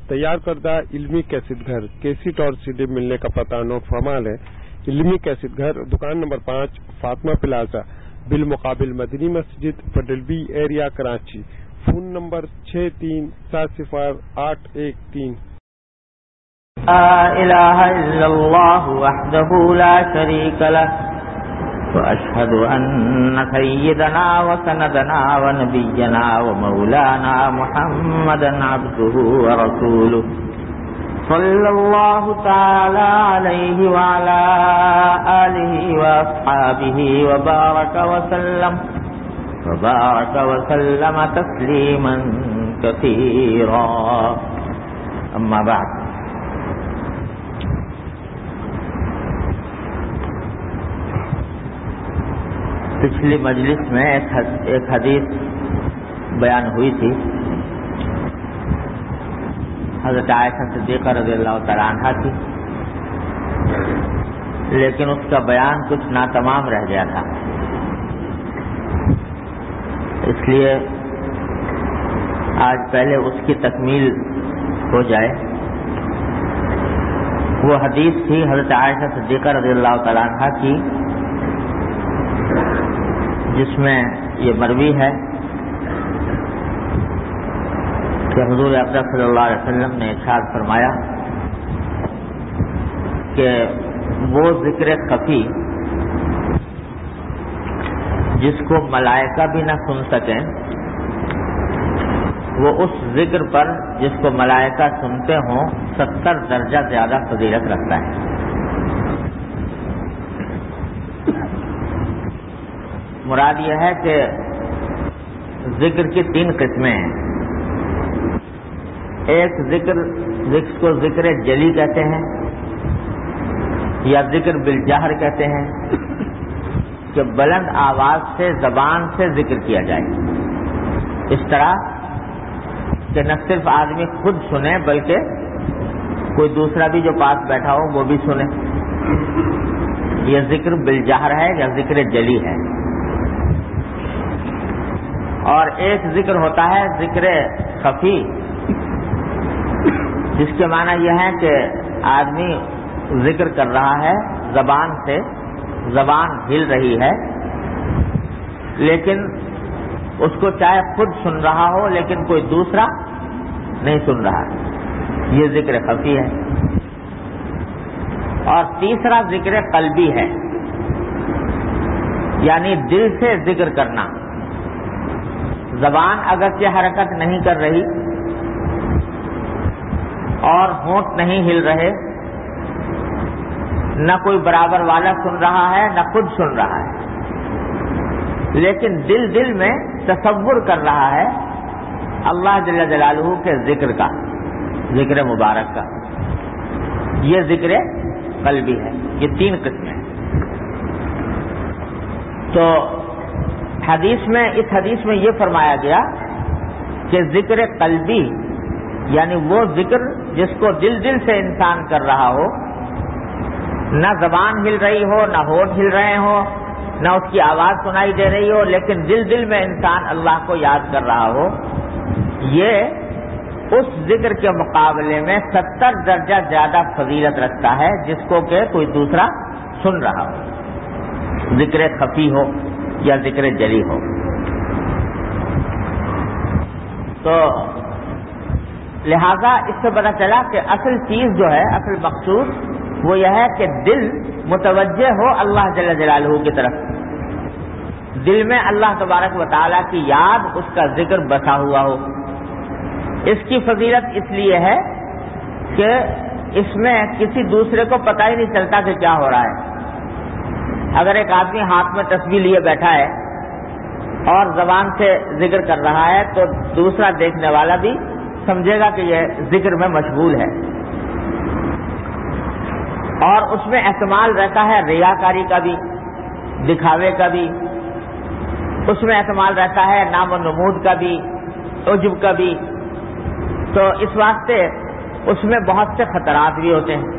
تیار کردہ علمی کیسٹ گھر کیسٹ اور CD ملنے کا پتہ نوٹ فرما لیں۔ علمی کیسٹ گھر، دکان نمبر 5، فاطمہ پلازا، بالمقابل مدنی مسجد، federal B area, Karachi. Phone number 63708113۔ لا إله إلا الله وحده لا شريك له وأشهد أن سيدنا وسندنا ونبينا ومولانا محمدا عبده ورسوله صلى الله تعالى عليه وعلى آله وأصحابه وبارك وسلم تسليما كثيرا، أما بعد۔ پچھلی مجلس میں ایک حدیث بیان ہوئی تھی، حضرت عائشہ صدیقہ رضی اللہ تعالیٰ عنہا کی، لیکن اس کا بیان کچھ ناتمام رہ گیا تھا، اس لیے آج پہلے اس کی تکمیل ہو جائے۔ وہ حدیث تھی حضرت عائشہ صدیقہ رضی اللہ تعالیٰ عنہا کی، جس میں یہ مروی ہے کہ حضور اقدس صلی اللہ علیہ وسلم نے ارشاد فرمایا کہ وہ ذکر خفی جس کو ملائکہ بھی نہ سن سکیں، وہ اس ذکر پر جس کو ملائکہ سنتے ہوں 70 درجہ زیادہ فضیلت رکھتا ہے۔ مراد یہ ہے کہ ذکر کی 3 قسمیں ہیں۔ ایک ذکر جس کو ذکر جلی کہتے ہیں یا ذکر بالجہر کہتے ہیں، کہ بلند آواز سے زبان سے ذکر کیا جائے، اس طرح کہ نہ صرف آدمی خود سنے بلکہ کوئی دوسرا بھی جو پاس بیٹھا ہو وہ بھی سنے، یہ ذکر بالجہر ہے یا ذکر جلی ہے۔ اور ایک ذکر ہوتا ہے ذکر خفی، جس کے معنی یہ ہے کہ آدمی ذکر کر رہا ہے زبان سے، زبان ہل رہی ہے، لیکن اس کو چاہے خود سن رہا ہو لیکن کوئی دوسرا نہیں سن رہا، یہ ذکر خفی ہے۔ اور تیسرا ذکر قلبی ہے، یعنی دل سے ذکر کرنا، زبان اگرچہ حرکت نہیں کر رہی اور ہونٹ نہیں ہل رہے، نہ کوئی برابر والا سن رہا ہے نہ خود سن رہا ہے، لیکن دل میں تصور کر رہا ہے اللہ جل جلالہ کے ذکر کا، ذکر مبارک کا، یہ ذکر قلبی ہے۔ یہ 3 قسمیں۔ تو اس حدیث میں یہ فرمایا گیا کہ ذکر قلبی یعنی وہ ذکر جس کو دل سے انسان کر رہا ہو، نہ زبان ہل رہی ہو، نہ ہونٹ ہل رہے ہو، نہ اس کی آواز سنائی دے رہی ہو، لیکن دل میں انسان اللہ کو یاد کر رہا ہو، یہ اس ذکر کے مقابلے میں 70 درجہ زیادہ فضیلت رکھتا ہے جس کو کہ کوئی دوسرا سن رہا ہو، ذکر خفی ہو یا ذکر جلی ہو۔ تو لہذا اس سے پتہ چلا کہ اصل چیز جو ہے، اصل مقصود وہ یہ ہے کہ دل متوجہ ہو اللہ جل جلالہ کی طرف، دل میں اللہ تبارک و تعالیٰ کی یاد، اس کا ذکر بسا ہوا ہو۔ اس کی فضیلت اس لیے ہے کہ اس میں کسی دوسرے کو پتہ ہی نہیں چلتا کہ کیا ہو رہا ہے۔ اگر ایک آدمی ہاتھ میں تسبیح لیے بیٹھا ہے اور زبان سے ذکر کر رہا ہے تو دوسرا دیکھنے والا بھی سمجھے گا کہ یہ ذکر میں مشغول ہے، اور اس میں احتمال رہتا ہے ریاکاری کا بھی، دکھاوے کا بھی، اس میں احتمال رہتا ہے نام و نمود کا بھی، عجب کا بھی۔ تو اس واسطے اس میں بہت سے خطرات بھی ہوتے ہیں۔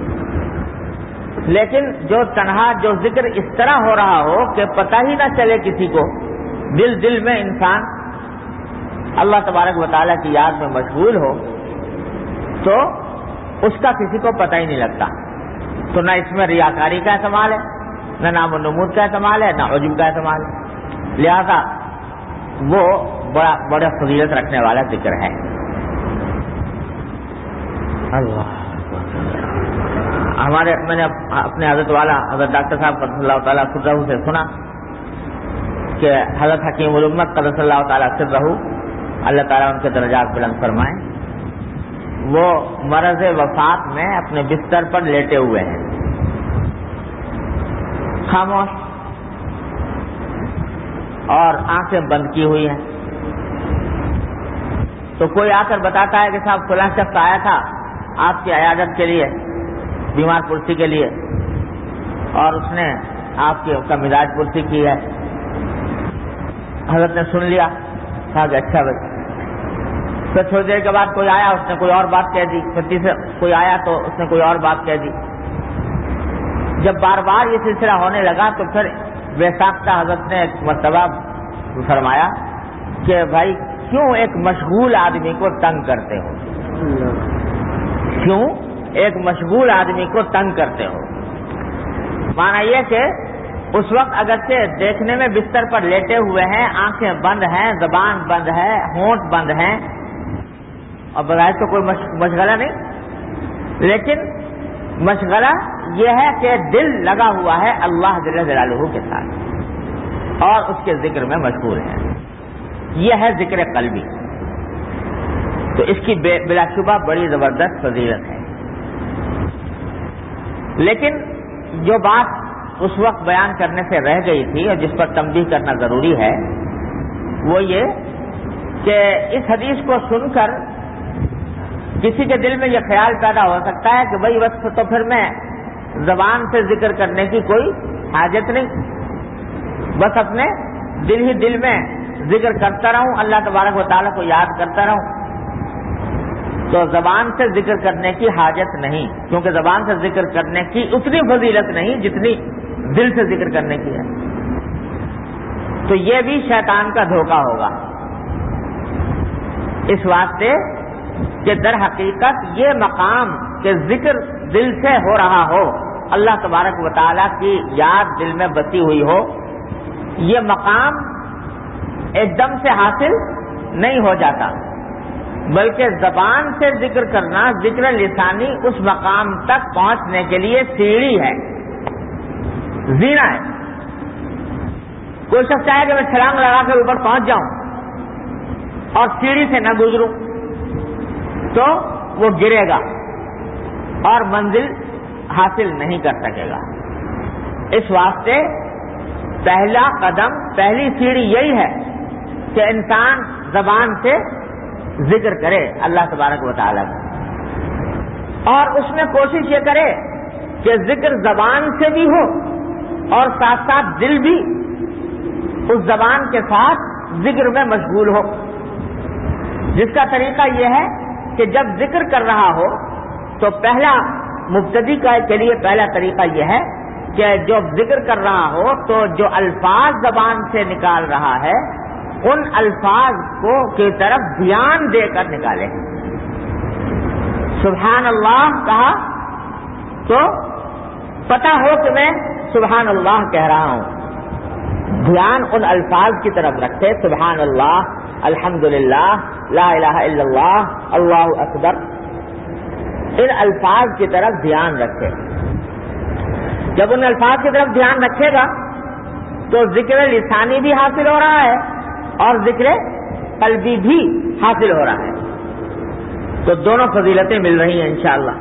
لیکن جو تنہا جو ذکر اس طرح ہو رہا ہو کہ پتہ ہی نہ چلے کسی کو، دل میں انسان اللہ تبارک و تعالیٰ کی یاد میں مشغول ہو، تو اس کا کسی کو پتہ ہی نہیں لگتا. تو نہ اس میں ریاکاری کا احتمال ہے، نہ نام و نمود کا احتمال ہے، نہ عجب کا احتمال ہے. لہذا وہ بڑا فضیلت رکھنے والا ذکر ہے. اللہ میں نے اپنے حضرت والا حضرت ڈاکٹر صاحب قدس اللہ تعالیٰ سرہ سے سنا کہ حضرت حکیم الامت قدس اللہ تعالیٰ سرہ، اللہ تعالیٰ ان کے درجات بلند فرمائیں، وہ مرض وفات میں اپنے بستر پر لیٹے ہوئے ہیں، خاموش اور آنکھیں بند کی ہوئی ہیں. تو کوئی آ کر بتاتا ہے کہ صاحب فلاں شخص آیا تھا آپ کی عیادت کے لیے، بیمار پرسی کے لیے، اور اس نے آپ کا مزاج پرسی کی ہے. حضرت نے سن لیا، کہا کہ اچھا بھائی. پھر تھوڑی دیر کے بعد کوئی آیا، اس نے کوئی اور بات کہہ دی. پھر تیسرا کوئی آیا تو اس نے کوئی اور بات کہہ دی. جب بار بار یہ سلسلہ ہونے لگا تو پھر بے ساختہ حضرت نے ایک مرتبہ فرمایا کہ بھائی کیوں ایک مشغول آدمی کو تنگ کرتے ہو؟ کیوں ایک مشغول آدمی کو تنگ کرتے ہو؟ مانا یہ کہ اس وقت اگرچہ دیکھنے میں بستر پر لیٹے ہوئے ہیں، آنکھیں بند ہیں، زبان بند ہے، ہونٹ بند ہیں، اور بظاہر تو کوئی مشغلہ نہیں، لیکن مشغلہ یہ ہے کہ دل لگا ہوا ہے اللہ جل جلالہ کے ساتھ اور اس کے ذکر میں مشغول ہے. یہ ہے ذکر قلبی. تو اس کی بلا شبہ بڑی زبردست فضیلت ہے. لیکن جو بات اس وقت بیان کرنے سے رہ گئی تھی اور جس پر تنبیہ کرنا ضروری ہے وہ یہ کہ اس حدیث کو سن کر کسی کے دل میں یہ خیال پیدا ہو سکتا ہے کہ بھائی بس تو پھر میں زبان سے ذکر کرنے کی کوئی حاجت نہیں، بس اپنے دل ہی دل میں ذکر کرتا رہوں، اللہ تبارک و تعالیٰ کو یاد کرتا رہوں. تو زبان سے ذکر کرنے کی حاجت نہیں، کیونکہ زبان سے ذکر کرنے کی اتنی فضیلت نہیں جتنی دل سے ذکر کرنے کی ہے. تو یہ بھی شیطان کا دھوکہ ہوگا، اس واسطے کہ در حقیقت یہ مقام کہ ذکر دل سے ہو رہا ہو، اللہ تبارک و تعالیٰ کی یاد دل میں بسی ہوئی ہو، یہ مقام ایک دم سے حاصل نہیں ہو جاتا، بلکہ زبان سے ذکر کرنا، ذکر لسانی اس مقام تک پہنچنے کے لیے سیڑھی ہے، زینہ ہے. کوئی شخص چاہے کہ میں چھلانگ لگا کر اوپر پہنچ جاؤں اور سیڑھی سے نہ گزروں تو وہ گرے گا اور منزل حاصل نہیں کر سکے گا. اس واسطے پہلا قدم، پہلی سیڑھی یہی ہے کہ انسان زبان سے ذکر کرے اللہ تبارک و تعالیٰ کا، اور اس میں کوشش یہ کرے کہ ذکر زبان سے بھی ہو اور ساتھ ساتھ دل بھی اس زبان کے ساتھ ذکر میں مشغول ہو. جس کا طریقہ یہ ہے کہ جب ذکر کر رہا ہو تو پہلا مبتدی کے لیے پہلا طریقہ یہ ہے کہ جو ذکر کر رہا ہو تو جو الفاظ زبان سے نکال رہا ہے ان الفاظ کو کی طرف دھیان دے کر نکالے. سبحان اللہ کہا تو پتہ ہو کہ میں سبحان اللہ کہہ رہا ہوں، دھیان ان الفاظ کی طرف رکھے، سبحان اللہ، الحمدللہ، لا الہ الا اللہ، اللہ اکبر، ان الفاظ کی طرف دھیان رکھے. جب ان الفاظ کی طرف دھیان رکھے گا تو ذکر لسانی بھی حاصل ہو رہا ہے اور ذکر قلبی بھی حاصل ہو رہا ہے. تو دونوں فضیلتیں مل رہی ہیں انشاءاللہ.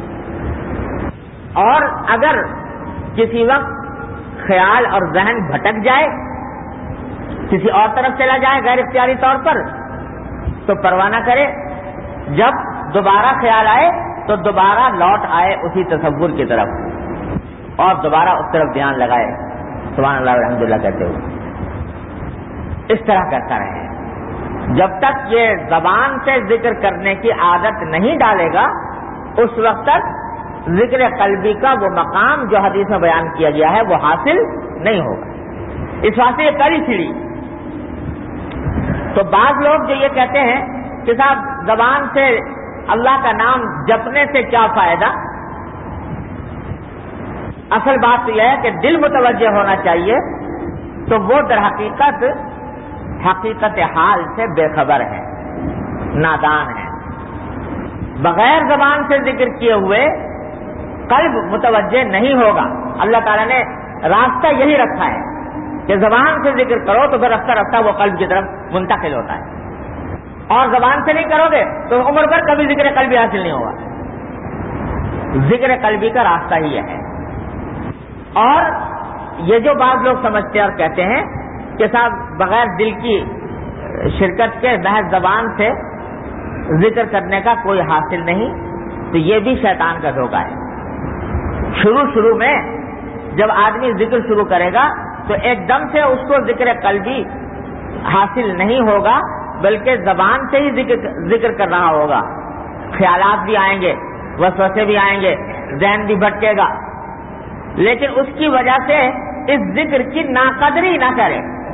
اور اگر کسی وقت خیال اور ذہن بھٹک جائے، کسی اور طرف چلا جائے غیر اختیاری طور پر، تو پرواہ نہ کرے، جب دوبارہ خیال آئے تو دوبارہ لوٹ آئے اسی تصور کی طرف اور دوبارہ اس طرف دھیان لگائے، سبحان اللہ الحمدللہ کہتے ہوئے. اس طرح کرتا رہے جب تک یہ زبان سے ذکر کرنے کی عادت نہیں ڈالے گا، اس وقت تک ذکر قلبی کا وہ مقام جو حدیث میں بیان کیا گیا ہے وہ حاصل نہیں ہوگا. اس واسطے یہ پہلی سیڑھی. تو بعض لوگ جو یہ کہتے ہیں کہ صاحب زبان سے اللہ کا نام جپنے سے کیا فائدہ؟ اصل بات تو یہ ہے کہ دل متوجہ ہونا چاہیے، تو وہ در حقیقت حال سے بے خبر ہے، نادان ہے۔ بغیر زبان سے ذکر کیے ہوئے قلب متوجہ نہیں ہوگا۔ اللہ تعالیٰ نے راستہ یہی رکھا ہے کہ زبان سے ذکر کرو تو پھر رفتہ رفتہ وہ قلب کی طرف منتقل ہوتا ہے، اور زبان سے نہیں کرو گے تو عمر بھر کبھی ذکر قلبی حاصل نہیں ہوگا۔ ذکر قلبی کا راستہ ہی ہے۔ اور یہ جو بعض لوگ سمجھتے ہیں اور کہتے ہیں کہ صاحب بغیر دل کی شرکت کے محض زبان سے ذکر کرنے کا کوئی حاصل نہیں، تو یہ بھی شیطان کا دھوکہ ہے۔ شروع میں جب آدمی ذکر شروع کرے گا تو ایک دم سے اس کو ذکر قلبی حاصل نہیں ہوگا، بلکہ زبان سے ہی ذکر کر رہا ہوگا۔ خیالات بھی آئیں گے، وسوسے بھی آئیں گے، ذہن بھی بھٹکے گا، لیکن اس کی وجہ سے اس ذکر کی ناقدری نہ کرے،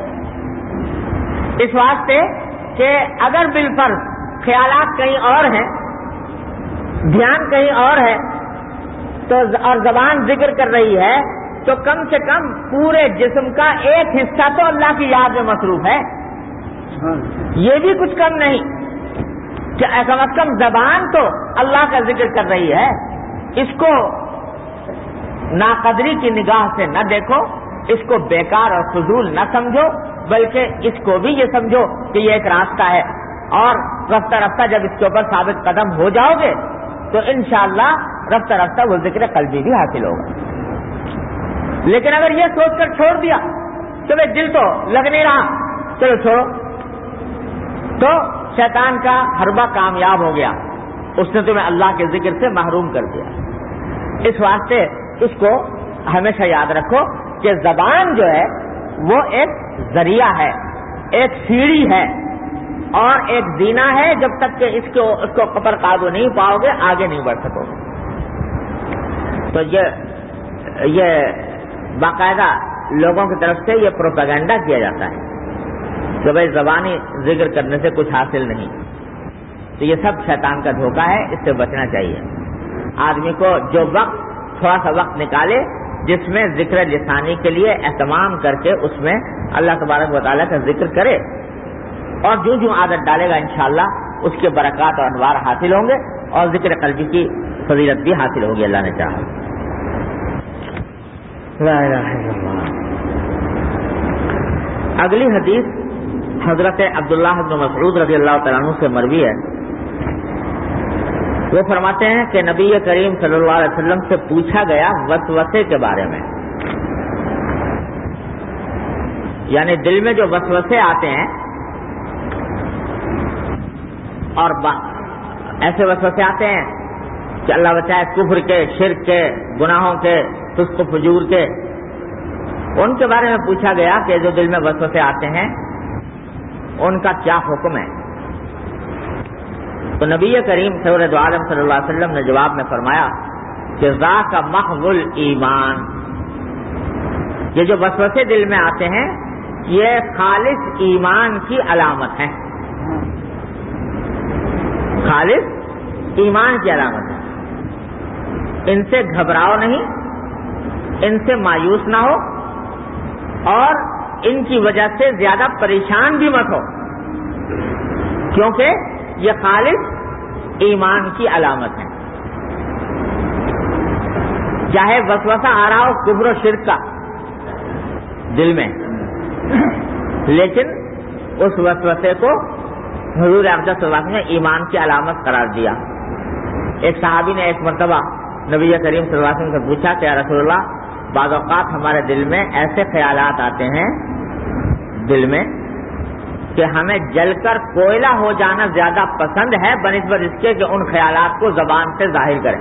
اس واسطے کہ اگر بالفرض خیالات کہیں اور ہیں، دھیان کہیں اور ہے، تو اور زبان ذکر کر رہی ہے، تو کم سے کم پورے جسم کا ایک حصہ تو اللہ کی یاد میں مصروف ہے۔ یہ بھی کچھ کم نہیں کہ کم از کم زبان تو اللہ کا ذکر کر رہی ہے، اس کو ناقدری کی نگاہ سے نہ دیکھو، اس کو بیکار اور فضول نہ سمجھو، بلکہ اس کو بھی یہ سمجھو کہ یہ ایک راستہ ہے، اور رفتہ رفتہ جب اس کے اوپر ثابت قدم ہو جاؤ گے تو انشاءاللہ رفتہ رفتہ وہ ذکر قلبی بھی حاصل ہوگا۔ لیکن اگر یہ سوچ کر چھوڑ دیا تو بھائی دل تو لگ نہیں رہا، چلو چھوڑو، تو شیطان کا حربہ کامیاب ہو گیا، اس نے تمہیں اللہ کے ذکر سے محروم کر دیا۔ اس واسطے اس کو ہمیشہ یاد رکھو کہ زبان جو ہے وہ ایک ذریعہ ہے، ایک سیڑھی ہے اور ایک زینہ ہے، جب تک کہ اس کو پر قابو نہیں پاؤ گے آگے نہیں بڑھ سکو گے۔ تو یہ باقاعدہ لوگوں کی طرف سے یہ پروپیگنڈا کیا جاتا ہے کہ بھائی زبانی ذکر کرنے سے کچھ حاصل نہیں، تو یہ سب شیطان کا دھوکہ ہے، اس سے بچنا چاہیے۔ آدمی کو جو وقت تھوڑا سا وقت نکالے جس میں ذکر لسانی کے لیے اہتمام کر کے اس میں اللہ تبارک و تعالیٰ کا ذکر کرے، اور جو عادت ڈالے گا انشاءاللہ اس کے برکات اور انوار حاصل ہوں گے، اور ذکر قلبی کی فضیلت بھی حاصل ہوگی اللہ نے چاہا۔ لا الہ الا اللہ۔ اگلی حدیث حضرت عبداللہ بن مسعود رضی اللہ تعالیٰ عنہ سے مروی ہے۔ وہ فرماتے ہیں کہ نبی کریم صلی اللہ علیہ وسلم سے پوچھا گیا وسوسے کے بارے میں، یعنی دل میں جو وسوسے آتے ہیں، اور ایسے وسوسے آتے ہیں کہ اللہ بچائے کفر کے، شرک کے، گناہوں کے، فسق و فجور کے، ان کے بارے میں پوچھا گیا کہ جو دل میں وسوسے آتے ہیں ان کا کیا حکم ہے۔ تو نبی کریم سید عالم صلی اللہ علیہ وسلم نے جواب میں فرمایا کہ ذاک محض الایمان، یہ جو وسوسے دل میں آتے ہیں یہ خالص ایمان کی علامت ہے، خالص ایمان کی علامت ہے۔ ان سے گھبراؤ نہیں، ان سے مایوس نہ ہو، اور ان کی وجہ سے زیادہ پریشان بھی مت ہو، کیونکہ یہ خالص ایمان کی علامت ہے۔ چاہے وسوسہ آ رہا ہو کفر و شرک کا دل میں، لیکن اس وسوسے کو حضور اقدس صلی اللہ علیہ وسلم نے ایمان کی علامت قرار دیا۔ ایک صحابی نے ایک مرتبہ نبی کریم صلی اللہ علیہ وسلم سے پوچھا کہ یا رسول اللہ، بعض اوقات ہمارے دل میں ایسے خیالات آتے ہیں دل میں کہ ہمیں جل کر کوئلہ ہو جانا زیادہ پسند ہے بنسبت اس کے کہ ان خیالات کو زبان سے ظاہر کریں۔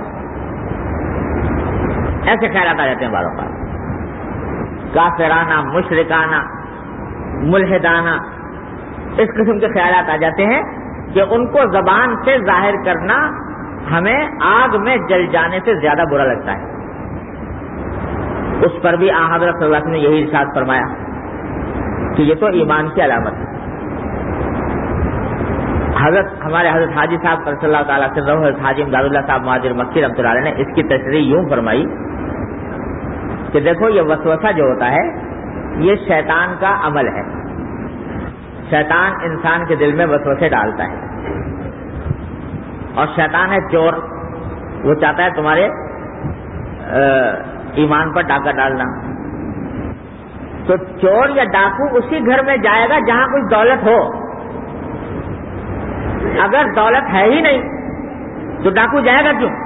ایسے خیالات آ جاتے ہیں بعض اوقات، کافرانہ، مشرکانہ، ملحدانہ، اس قسم کے خیالات آ جاتے ہیں کہ ان کو زبان سے ظاہر کرنا ہمیں آگ میں جل جانے سے زیادہ برا لگتا ہے۔ اس پر بھی حضرت صلی اللہ علیہ وسلم نے یہی ارشاد فرمایا کہ یہ تو ایمان کی علامت ہے۔ ہمارے حضرت حاجی صاحب صلی اللہ تعالیٰ سے حضرت حاجی امداد اللہ صاحب مہاجر مکی رحمۃ اللہ علیہ نے اس کی تشریح یوں فرمائی کہ دیکھو یہ وسوسہ جو ہوتا ہے یہ شیطان کا عمل ہے. شیطان انسان کے دل میں وسوسے ڈالتا ہے اور شیطان ہے چور. وہ چاہتا ہے تمہارے ایمان پر ڈاکہ ڈالنا. تو چور یا ڈاکو اسی گھر میں جائے گا جہاں کچھ دولت ہو. اگر دولت ہے ہی نہیں تو ڈاکو جائے گا کیوں؟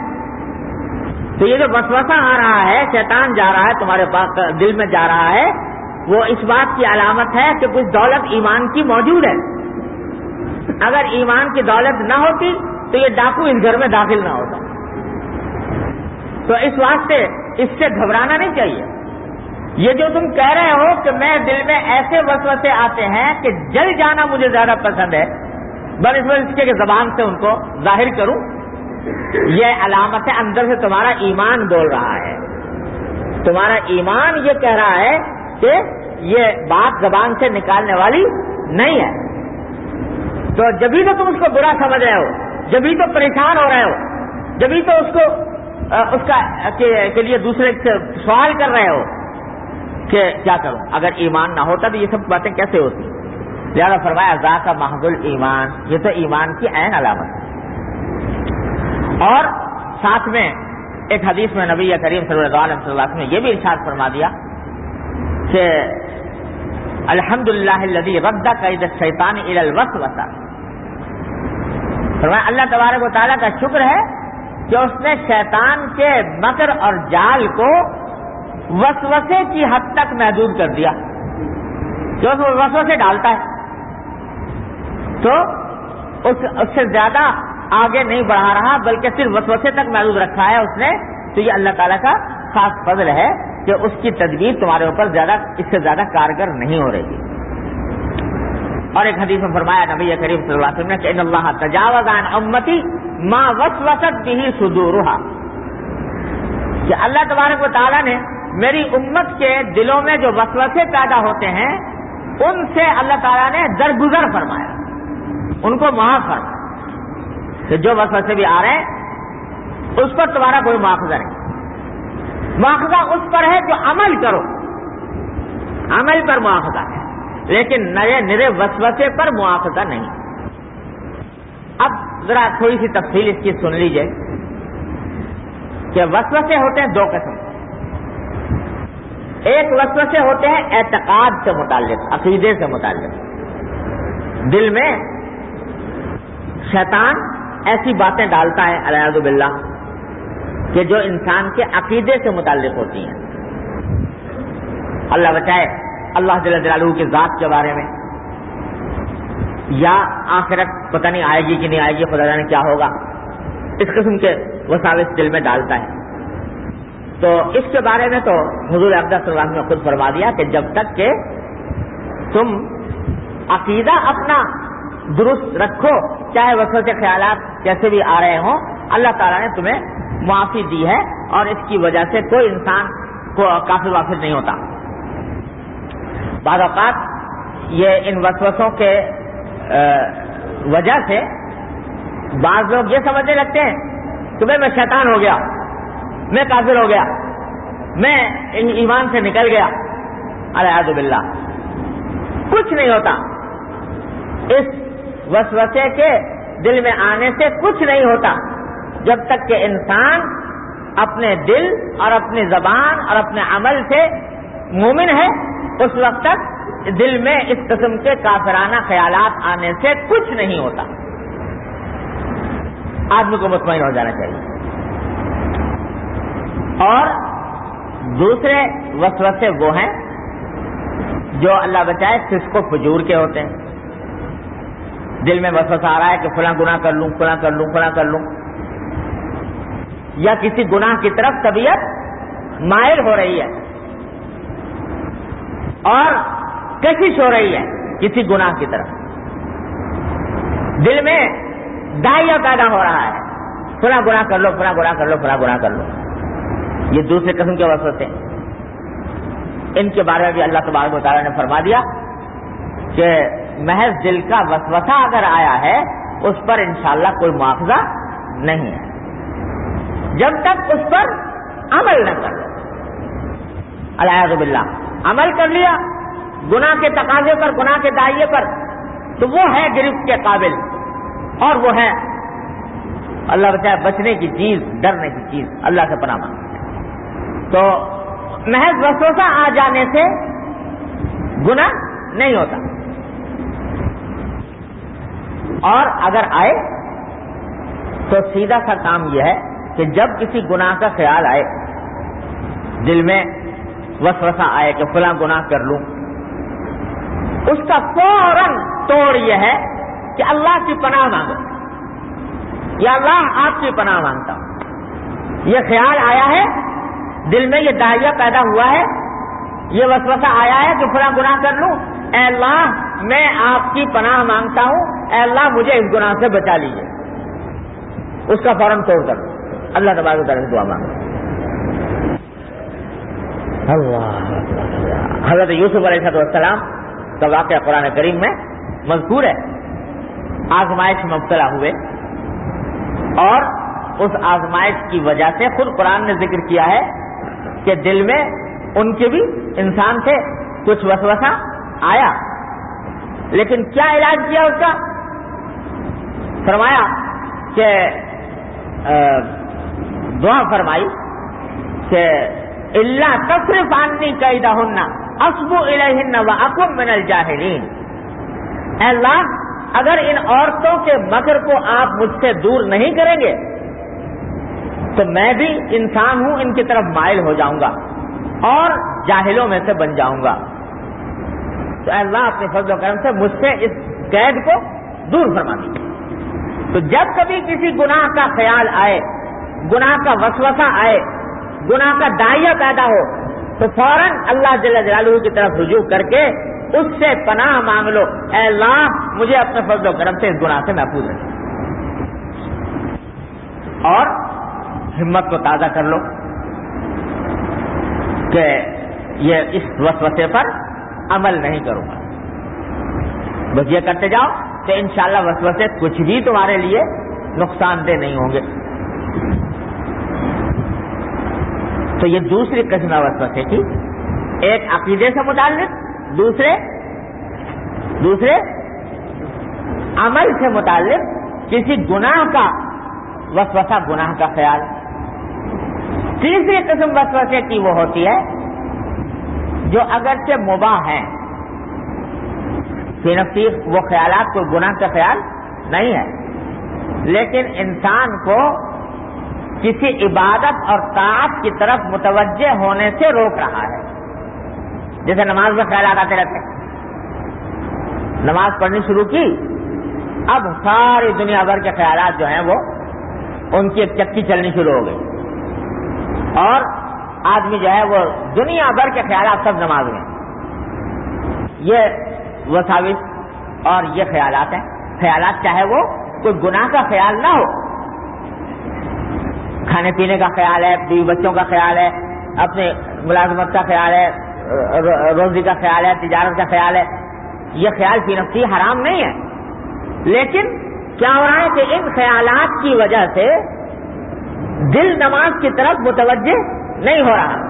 تو یہ جو وسوسہ آ رہا ہے، شیطان جا رہا ہے تمہارے پاس دل میں جا رہا ہے، وہ اس بات کی علامت ہے کہ کچھ دولت ایمان کی موجود ہے. اگر ایمان کی دولت نہ ہوتی تو یہ ڈاکو اس گھر میں داخل نہ ہوتا. تو اس واسطے اس سے گھبرانا نہیں چاہیے. یہ جو تم کہہ رہے ہو کہ میں دل میں ایسے وسوسے آتے ہیں کہ جل جانا مجھے زیادہ پسند ہے، بنسبت کے زبان سے ان کو ظاہر کروں، یہ علامت ہے اندر سے تمہارا ایمان بول رہا ہے. تمہارا ایمان یہ کہہ رہا ہے کہ یہ بات زبان سے نکالنے والی نہیں ہے. تو جبھی تو تم اس کو برا سمجھ رہے ہو، جبھی تو پریشان ہو رہے ہو، جبھی تو اس کا کے لیے دوسرے سے سوال کر رہے ہو کہ کیا کروں. اگر ایمان نہ ہوتا تو یہ سب باتیں کیسے ہوتی؟ لہذا فرمایا ذاک محض الایمان، یہ تو ایمان کی عین علامت ہے. اور ساتھ میں ایک حدیث میں نبی کریم صلی اللہ علیہ وسلم نے یہ بھی ارشاد فرما دیا کہ الحمدللہ الذی رد کید الشیطان الی الوسوسہ. فرمایا اللہ تبارک و تعالیٰ کا شکر ہے کہ اس نے شیطان کے مکر اور جال کو وسوسے کی حد تک محدود کر دیا. جو وسوسے ڈالتا ہے تو اس سے زیادہ آگے نہیں بڑھا رہا، بلکہ صرف وسوسے تک محدود رکھا ہے اس نے. تو یہ اللہ تعالیٰ کا خاص فضل ہے کہ اس کی تدبیر تمہارے اوپر اس سے زیادہ کارگر نہیں ہو رہی. اور ایک حدیث میں فرمایا نبی کریم صلی اللہ علیہ وسلم نے کہ ان اللہ تجاوز عن امتی ما وسوست به صدورها، کہ اللہ تبارک و تعالیٰ نے میری امت کے دلوں میں جو وسوسے پیدا ہوتے ہیں ان سے اللہ تعالیٰ نے درگزر فرمایا، ان کو معاف فرمایا. کہ جو وسوسے بھی آ رہے ہیں اس پر تمہارا کوئی مواخذہ نہیں. مواخذہ اس پر ہے جو عمل کرو، عمل پر مواخذہ ہے، لیکن نرے وسوسے پر مواخذہ نہیں. اب ذرا تھوڑی سی تفصیل اس کی سن لیجئے کہ وسوسے ہوتے ہیں دو قسم. ایک وسوسے ہوتے ہیں اعتقاد سے متعلق، عقیدے سے متعلق. دل میں شیطان ایسی باتیں ڈالتا ہے الیاذ باللہ کہ جو انسان کے عقیدے سے متعلق ہوتی ہیں. اللہ بچائے، اللہ جل جلالہ کی ذات کے بارے میں یا آخرت پتہ نہیں آئے گی کہ نہیں آئے گی، خدا جانے کیا ہوگا، اس قسم کے وساوس دل میں ڈالتا ہے. تو اس کے بارے میں تو حضور اقدس صلی اللہ علیہ وسلم نے خود فرما دیا کہ جب تک کہ تم عقیدہ اپنا درست رکھو، چاہے وسوسے خیالات کیسے بھی آ رہے ہوں، اللہ تعالیٰ نے تمہیں معافی دی ہے اور اس کی وجہ سے کوئی انسان کو کافر وافر نہیں ہوتا. بعض اوقات یہ ان وسوسوں کے وجہ سے بعض لوگ یہ سمجھنے لگتے ہیں کہ میں شیطان ہو گیا، میں کافر ہو گیا، میں ایمان سے نکل گیا. الیاذ باللہ، کچھ نہیں ہوتا. اس وسوسے کے دل میں آنے سے کچھ نہیں ہوتا جب تک کہ انسان اپنے دل اور اپنی زبان اور اپنے عمل سے مومن ہے. اس وقت تک دل میں اس قسم کے کافرانہ خیالات آنے سے کچھ نہیں ہوتا. آدمی کو مطمئن ہو جانا چاہیے. اور دوسرے وسوسے وہ ہیں جو اللہ بچائے فسق و فجور کے ہوتے ہیں. دل میں وسوسہ آ رہا ہے کہ فلاں گناہ کر لوں، فلاں کر لوں، فلاں کر لوں، یا کسی گناہ کی طرف طبیعت مائل ہو رہی ہے اور کشش ہو رہی ہے کسی گناہ کی طرف. دل میں داعیہ پیدا ہو رہا ہے، فلاں گناہ کر لو، فلاں گناہ کر لو، فلاں گناہ کر لو. یہ دوسرے قسم کے وسوسے ہیں. ان کے بارے میں بھی اللہ تبارک و تعالیٰ نے فرما دیا کہ محض دل کا وسوسہ اگر آیا ہے اس پر انشاءاللہ کوئی مواخذہ نہیں ہے، جب تک اس پر عمل نہ کر لو۔ العیاذ باللہ، عمل کر لیا گناہ کے تقاضے پر، گناہ کے داعیے پر، تو وہ ہے گرفت کے قابل، اور وہ ہے اللہ بچائے بچنے کی چیز، ڈرنے کی چیز، اللہ سے پناہ مانگے۔ تو محض وسوسہ آ جانے سے گناہ نہیں ہوتا، اور اگر آئے تو سیدھا سا کام یہ ہے کہ جب کسی گناہ کا خیال آئے، دل میں وسوسہ آئے کہ فلاں گناہ کر لوں، اس کا فوراً توڑ یہ ہے کہ اللہ کی پناہ مانگو، یا اللہ آپ کی پناہ مانگتا ہوں۔ یہ خیال آیا ہے دل میں، یہ داعیہ پیدا ہوا ہے، یہ وسوسہ آیا ہے کہ فلاں گناہ کر لوں، اے اللہ میں آپ کی پناہ مانگتا ہوں، اے اللہ مجھے اس گناہ سے بچا لیجیے، اس کا فوراً توڑ کر اللہ تبارک و تعالیٰ سے دعا مانگو۔ اللہ حضرت یوسف علیہ السلام کا واقعہ قرآن کریم میں مذکور ہے، آزمائش میں مبتلا ہوئے، اور اس آزمائش کی وجہ سے خود قرآن نے ذکر کیا ہے کہ دل میں ان کے بھی انسان سے کچھ وسوسہ آیا، لیکن کیا علاج کیا اس کا؟ فرمایا کہ دعا فرمائی کہ اللہ تصرف عنی کیدہن اصب الیہن واکن من الجاہلین، اے اللہ اگر ان عورتوں کے مکر کو آپ مجھ سے دور نہیں کریں گے تو میں بھی انسان ہوں، ان کی طرف مائل ہو جاؤں گا اور جاہلوں میں سے بن جاؤں گا، تو اے اللہ اپنے فضل و کرم سے مجھ سے اس قید کو دور فرما دیجیے۔ تو جب کبھی کسی گناہ کا خیال آئے، گناہ کا وسوسہ آئے، گناہ کا داعیہ پیدا ہو، تو فوراً اللہ جل جلالہ کی طرف رجوع کر کے اس سے پناہ مانگ لو، اے اللہ مجھے اپنے فضل و کرم سے اس گناہ سے محفوظ رکھ، اور ہمت کو تازہ کر لو کہ یہ اس وسوسے پر عمل نہیں کروں گا، بس یہ کرتے جاؤ کہ انشاءاللہ وسوسے کچھ بھی تمہارے لیے نقصان دہ نہیں ہوں گے۔ تو یہ دوسری قسم وسوسے کی، ایک عقیدے سے متعلق، دوسرے عمل سے متعلق، کسی گناہ کا وسوسہ، گناہ کا خیال۔ تیسری قسم وسوسے کی وہ ہوتی ہے جو اگرچہ مباح ہیں، فی نفسی وہ خیالات کوئی گناہ کا خیال نہیں ہے، لیکن انسان کو کسی عبادت اور طاعت کی طرف متوجہ ہونے سے روک رہا ہے۔ جیسے نماز میں خیالات آتے رہتے ہیں، نماز پڑھنی شروع کی، اب ساری دنیا بھر کے خیالات جو ہیں وہ ان کی ایک چکی چلنی شروع ہو گئی، اور آدمی جو ہے وہ دنیا بھر کے خیالات سب نماز میں، یہ وساوس اور یہ خیالات ہیں۔ خیالات چاہے وہ کوئی گناہ کا خیال نہ ہو، کھانے پینے کا خیال ہے، بیوی بچوں کا خیال ہے، اپنے ملازمت کا خیال ہے، روزی کا خیال ہے، تجارت کا خیال ہے، یہ خیال فی نفسی حرام نہیں ہے، لیکن کیا ہو رہا ہے کہ ان خیالات کی وجہ سے دل نماز کی طرف متوجہ نہیں ہو رہا،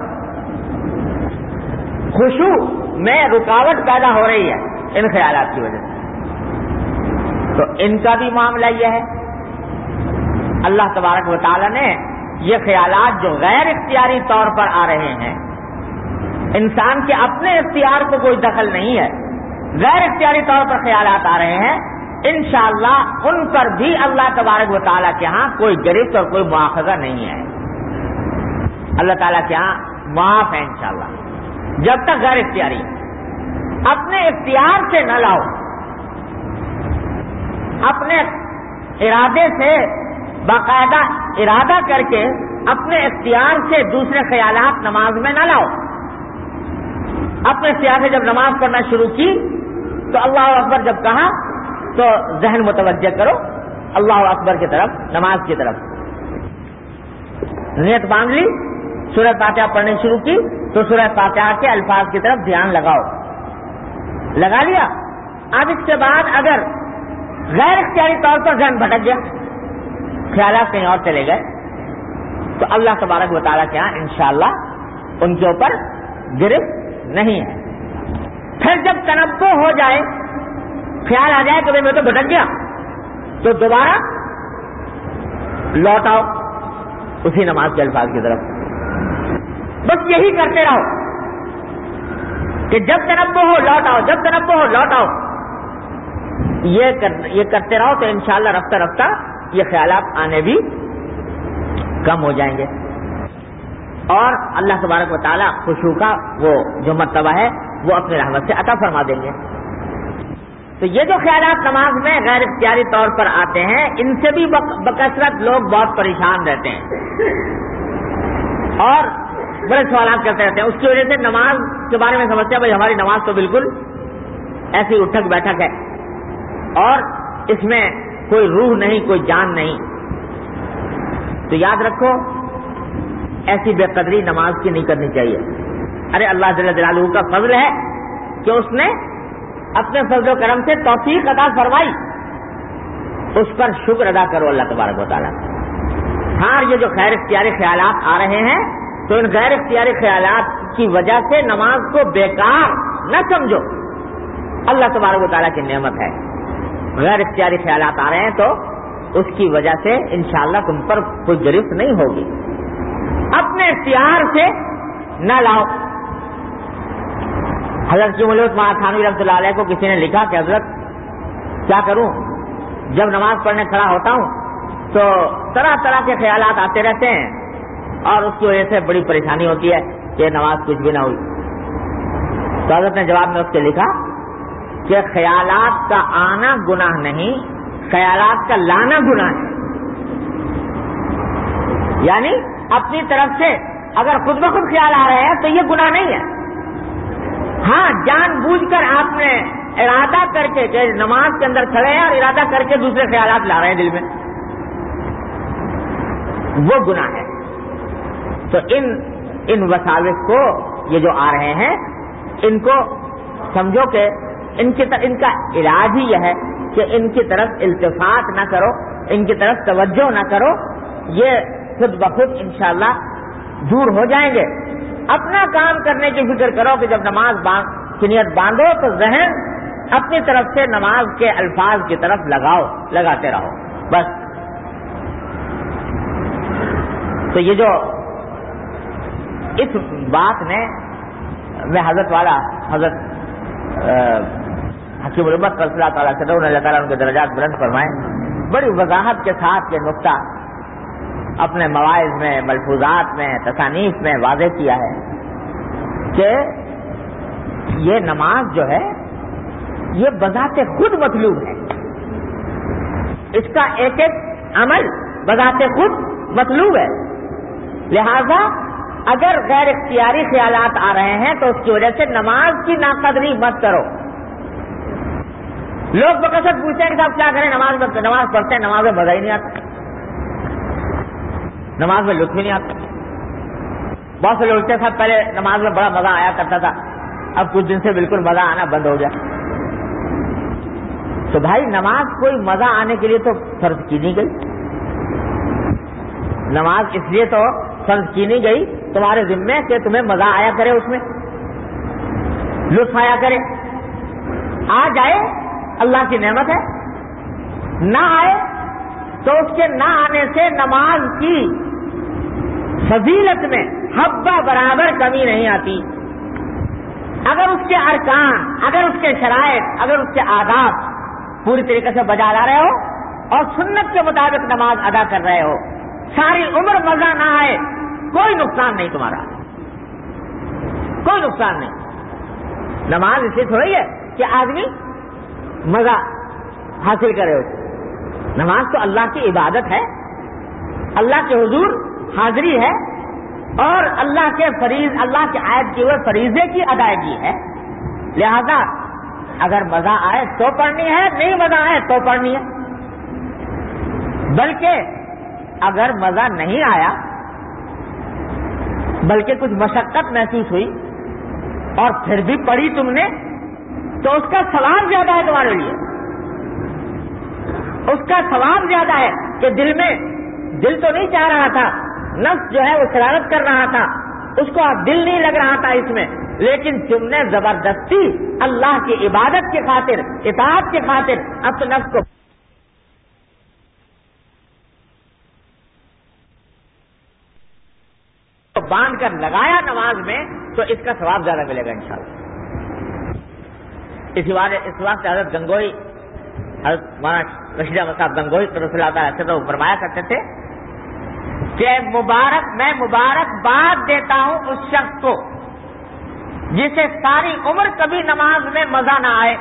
خشوع میں رکاوٹ پیدا ہو رہی ہے ان خیالات کی وجہ سے۔ تو ان کا بھی معاملہ یہ ہے، اللہ تبارک و تعالی نے یہ خیالات جو غیر اختیاری طور پر آ رہے ہیں، انسان کے اپنے اختیار کو کوئی دخل نہیں ہے، غیر اختیاری طور پر خیالات آ رہے ہیں، انشاءاللہ ان پر بھی اللہ تبارک و تعالیٰ کے ہاں کوئی گرفت اور کوئی مواخذہ نہیں ہے، اللہ تعالیٰ کے ہاں معاف ہے انشاءاللہ، جب تک غیر اختیاری اپنے اختیار سے نہ لاؤ، اپنے ارادے سے باقاعدہ ارادہ کر کے اپنے اختیار سے دوسرے خیالات نماز میں نہ لاؤ، اپنے اختیار سے جب نماز پڑھنا شروع کی تو اللہ اکبر جب کہا تو ذہن متوجہ کرو اللہ اکبر کی طرف، نماز کی طرف، نیت باندھ لی، سورہ فاتحہ پڑھنے شروع کی تو سورہ فاتحہ کے الفاظ کی طرف دھیان لگاؤ، لگا لیا۔ اب اس کے بعد اگر غیر اختیاری طور پر ذہن بھٹک گیا، خیالات کہیں اور چلے گئے، تو اللہ تبارک و تعالیٰ کے یہاں انشاءاللہ ان کے اوپر گرفت نہیں ہے۔ پھر جب تنبہ ہو جائے، خیال آ جائے کہ میں تو بھٹک گیا، تو دوبارہ لوٹ آؤ اسی نماز کے الفاظ کی طرف۔ بس یہی کرتے رہو کہ جب تنبہ ہو لوٹ آؤ، جب تنبہ ہو لوٹ آؤ، یہ کرتے رہو تو انشاءاللہ رفتہ رفتہ یہ خیالات آنے بھی کم ہو جائیں گے، اور اللہ تبارک و تعالیٰ خشوع کا وہ جو مرتبہ ہے وہ اپنی رحمت سے عطا فرما دیں گے۔ تو یہ جو خیالات نماز میں غیر اختیاری طور پر آتے ہیں، ان سے بھی بکثرت لوگ بہت پریشان رہتے ہیں اور بڑے سوالات کرتے رہتے ہیں۔ اس کی وجہ سے نماز کے بارے میں سمجھتے ہیں بھائی ہماری نماز تو بالکل ایسی اٹھک بیٹھک ہے اور اس میں کوئی روح نہیں، کوئی جان نہیں۔ تو یاد رکھو ایسی بے قدری نماز کی نہیں کرنی چاہیے۔ ارے اللہ جل جلالہ کا فضل ہے کہ اس نے اپنے فضل و کرم سے توفیق عطا فرمائی، اس پر شکر ادا کرو اللہ تبارک و تعالیٰ۔ ہاں یہ جو غیر اختیاری خیالات آ رہے ہیں تو ان غیر اختیاری خیالات کی وجہ سے نماز کو بیکار نہ سمجھو، اللہ تبارک و تعالیٰ کی نعمت ہے۔ غیر اختیاری خیالات آ رہے ہیں تو اس کی وجہ سے انشاءاللہ تم پر کوئی گرفت نہیں ہوگی، اپنے اختیار سے نہ لاؤ۔ حضرت کی ملوت تھانوی رحمۃ اللہ علیہ کو کسی نے لکھا کہ حضرت کیا کروں، جب نماز پڑھنے کھڑا ہوتا ہوں تو طرح طرح کے خیالات آتے رہتے ہیں اور اس کی وجہ سے بڑی پریشانی ہوتی ہے کہ نماز کچھ بھی نہ ہوئی۔ تو حضرت نے جواب میں اس کے لکھا کہ خیالات کا آنا گناہ نہیں، خیالات کا لانا گناہ ہے۔ یعنی اپنی طرف سے اگر خود بخود خیال آ رہے ہیں تو یہ گناہ نہیں ہے۔ ہاں جان بوجھ کر آپ نے ارادہ کر کے کہ نماز کے اندر کھڑے ہیں اور ارادہ کر کے دوسرے خیالات لا رہے ہیں دل میں، وہ گناہ ہے۔ تو ان وساوس کو یہ جو آ رہے ہیں ان کو سمجھو کہ ان کا علاج ہی یہ ہے کہ ان کی طرف التفات نہ کرو، ان کی طرف توجہ نہ کرو، یہ خود بخود انشاءاللہ دور ہو جائیں گے۔ اپنا کام کرنے کی فکر کرو کہ جب نماز کی نیت باندھو تو ذہن اپنی طرف سے نماز کے الفاظ کی طرف لگاتے رہو بس۔ تو یہ جو اس بات نے میں حضرت حکیم الامت صلی اللہ تعالیٰ سے اللہ تعالیٰ ان کے درجات بلند فرمائے، بڑی وضاحت کے ساتھ یہ نقطہ اپنے مواعظ میں، ملفوظات میں، تصانیف میں واضح کیا ہے کہ یہ نماز جو ہے یہ بذات خود مطلوب ہے، اس کا ایک ایک عمل بذات خود مطلوب ہے، لہذا اگر غیر اختیاری خیالات آ رہے ہیں تو اس کی وجہ سے نماز کی ناقدری مت کرو۔ لوگ بکثرت پوچھتے ہیں کہ صاحب کیا کریں، نماز پڑھتے ہیں، نماز میں مزہ ہی نہیں آتا، نماز میں لطف ہی نہیں آتا۔ بہت سے لوگ صاحب پہلے نماز میں بڑا مزہ آیا کرتا تھا، اب کچھ دن سے بالکل مزہ آنا بند ہو گیا۔ تو بھائی نماز کوئی مزہ آنے کے لیے تو فرض کی نہیں گئی، نماز اس لیے تو فرض کی نہیں گئی تمہارے ذمے کہ تمہیں مزہ آیا کرے، اس میں لطف آیا کرے۔ آ جائے اللہ کی نعمت ہے، نہ آئے تو اس کے نہ آنے سے نماز کی فضیلت میں حبہ برابر کمی نہیں آتی۔ اگر اس کے ارکان، اگر اس کے شرائط، اگر اس کے آداب پوری طریقے سے بجا لا رہے ہو اور سنت کے مطابق نماز ادا کر رہے ہو، ساری عمر مزہ نہ آئے، کوئی نقصان نہیں تمہارا، کوئی نقصان نہیں۔ نماز اس لیے تھوڑی ہے کہ آدمی مزہ حاصل کرے، نماز تو اللہ کی عبادت ہے، اللہ کے حضور حاضری ہے اور اللہ کے عائد کیے ہوئے فریضے کی ادائیگی ہے، لہذا اگر مزہ آئے تو پڑھنی ہے، نہیں مزہ آئے تو پڑھنی ہے۔ بلکہ اگر مزہ نہیں آیا بلکہ کچھ مشقت محسوس ہوئی اور پھر بھی پڑھی تم نے تو اس کا ثواب زیادہ ہے تمہارے لیے، اس کا ثواب زیادہ ہے کہ دل تو نہیں چاہ رہا تھا، نفس جو ہے وہ شرارت کر رہا تھا، اس کو اب دل نہیں لگ رہا تھا اس میں، لیکن تم نے زبردستی اللہ کی عبادت کی خاطر، اطاعت کی خاطر اب تو نفس کو باندھ کر لگایا نماز میں، تو اس کا ثواب زیادہ ملے گا انشاءاللہ۔ اس واسطے حضرت گنگوئی، حضرت مولانا رشید احمد صاحب گنگوئی رضی اللہ تعالیٰ عنہ فرمایا کرتے تھے کہ میں مبارکباد دیتا ہوں اس شخص کو جسے ساری عمر کبھی نماز میں مزہ نہ آئے،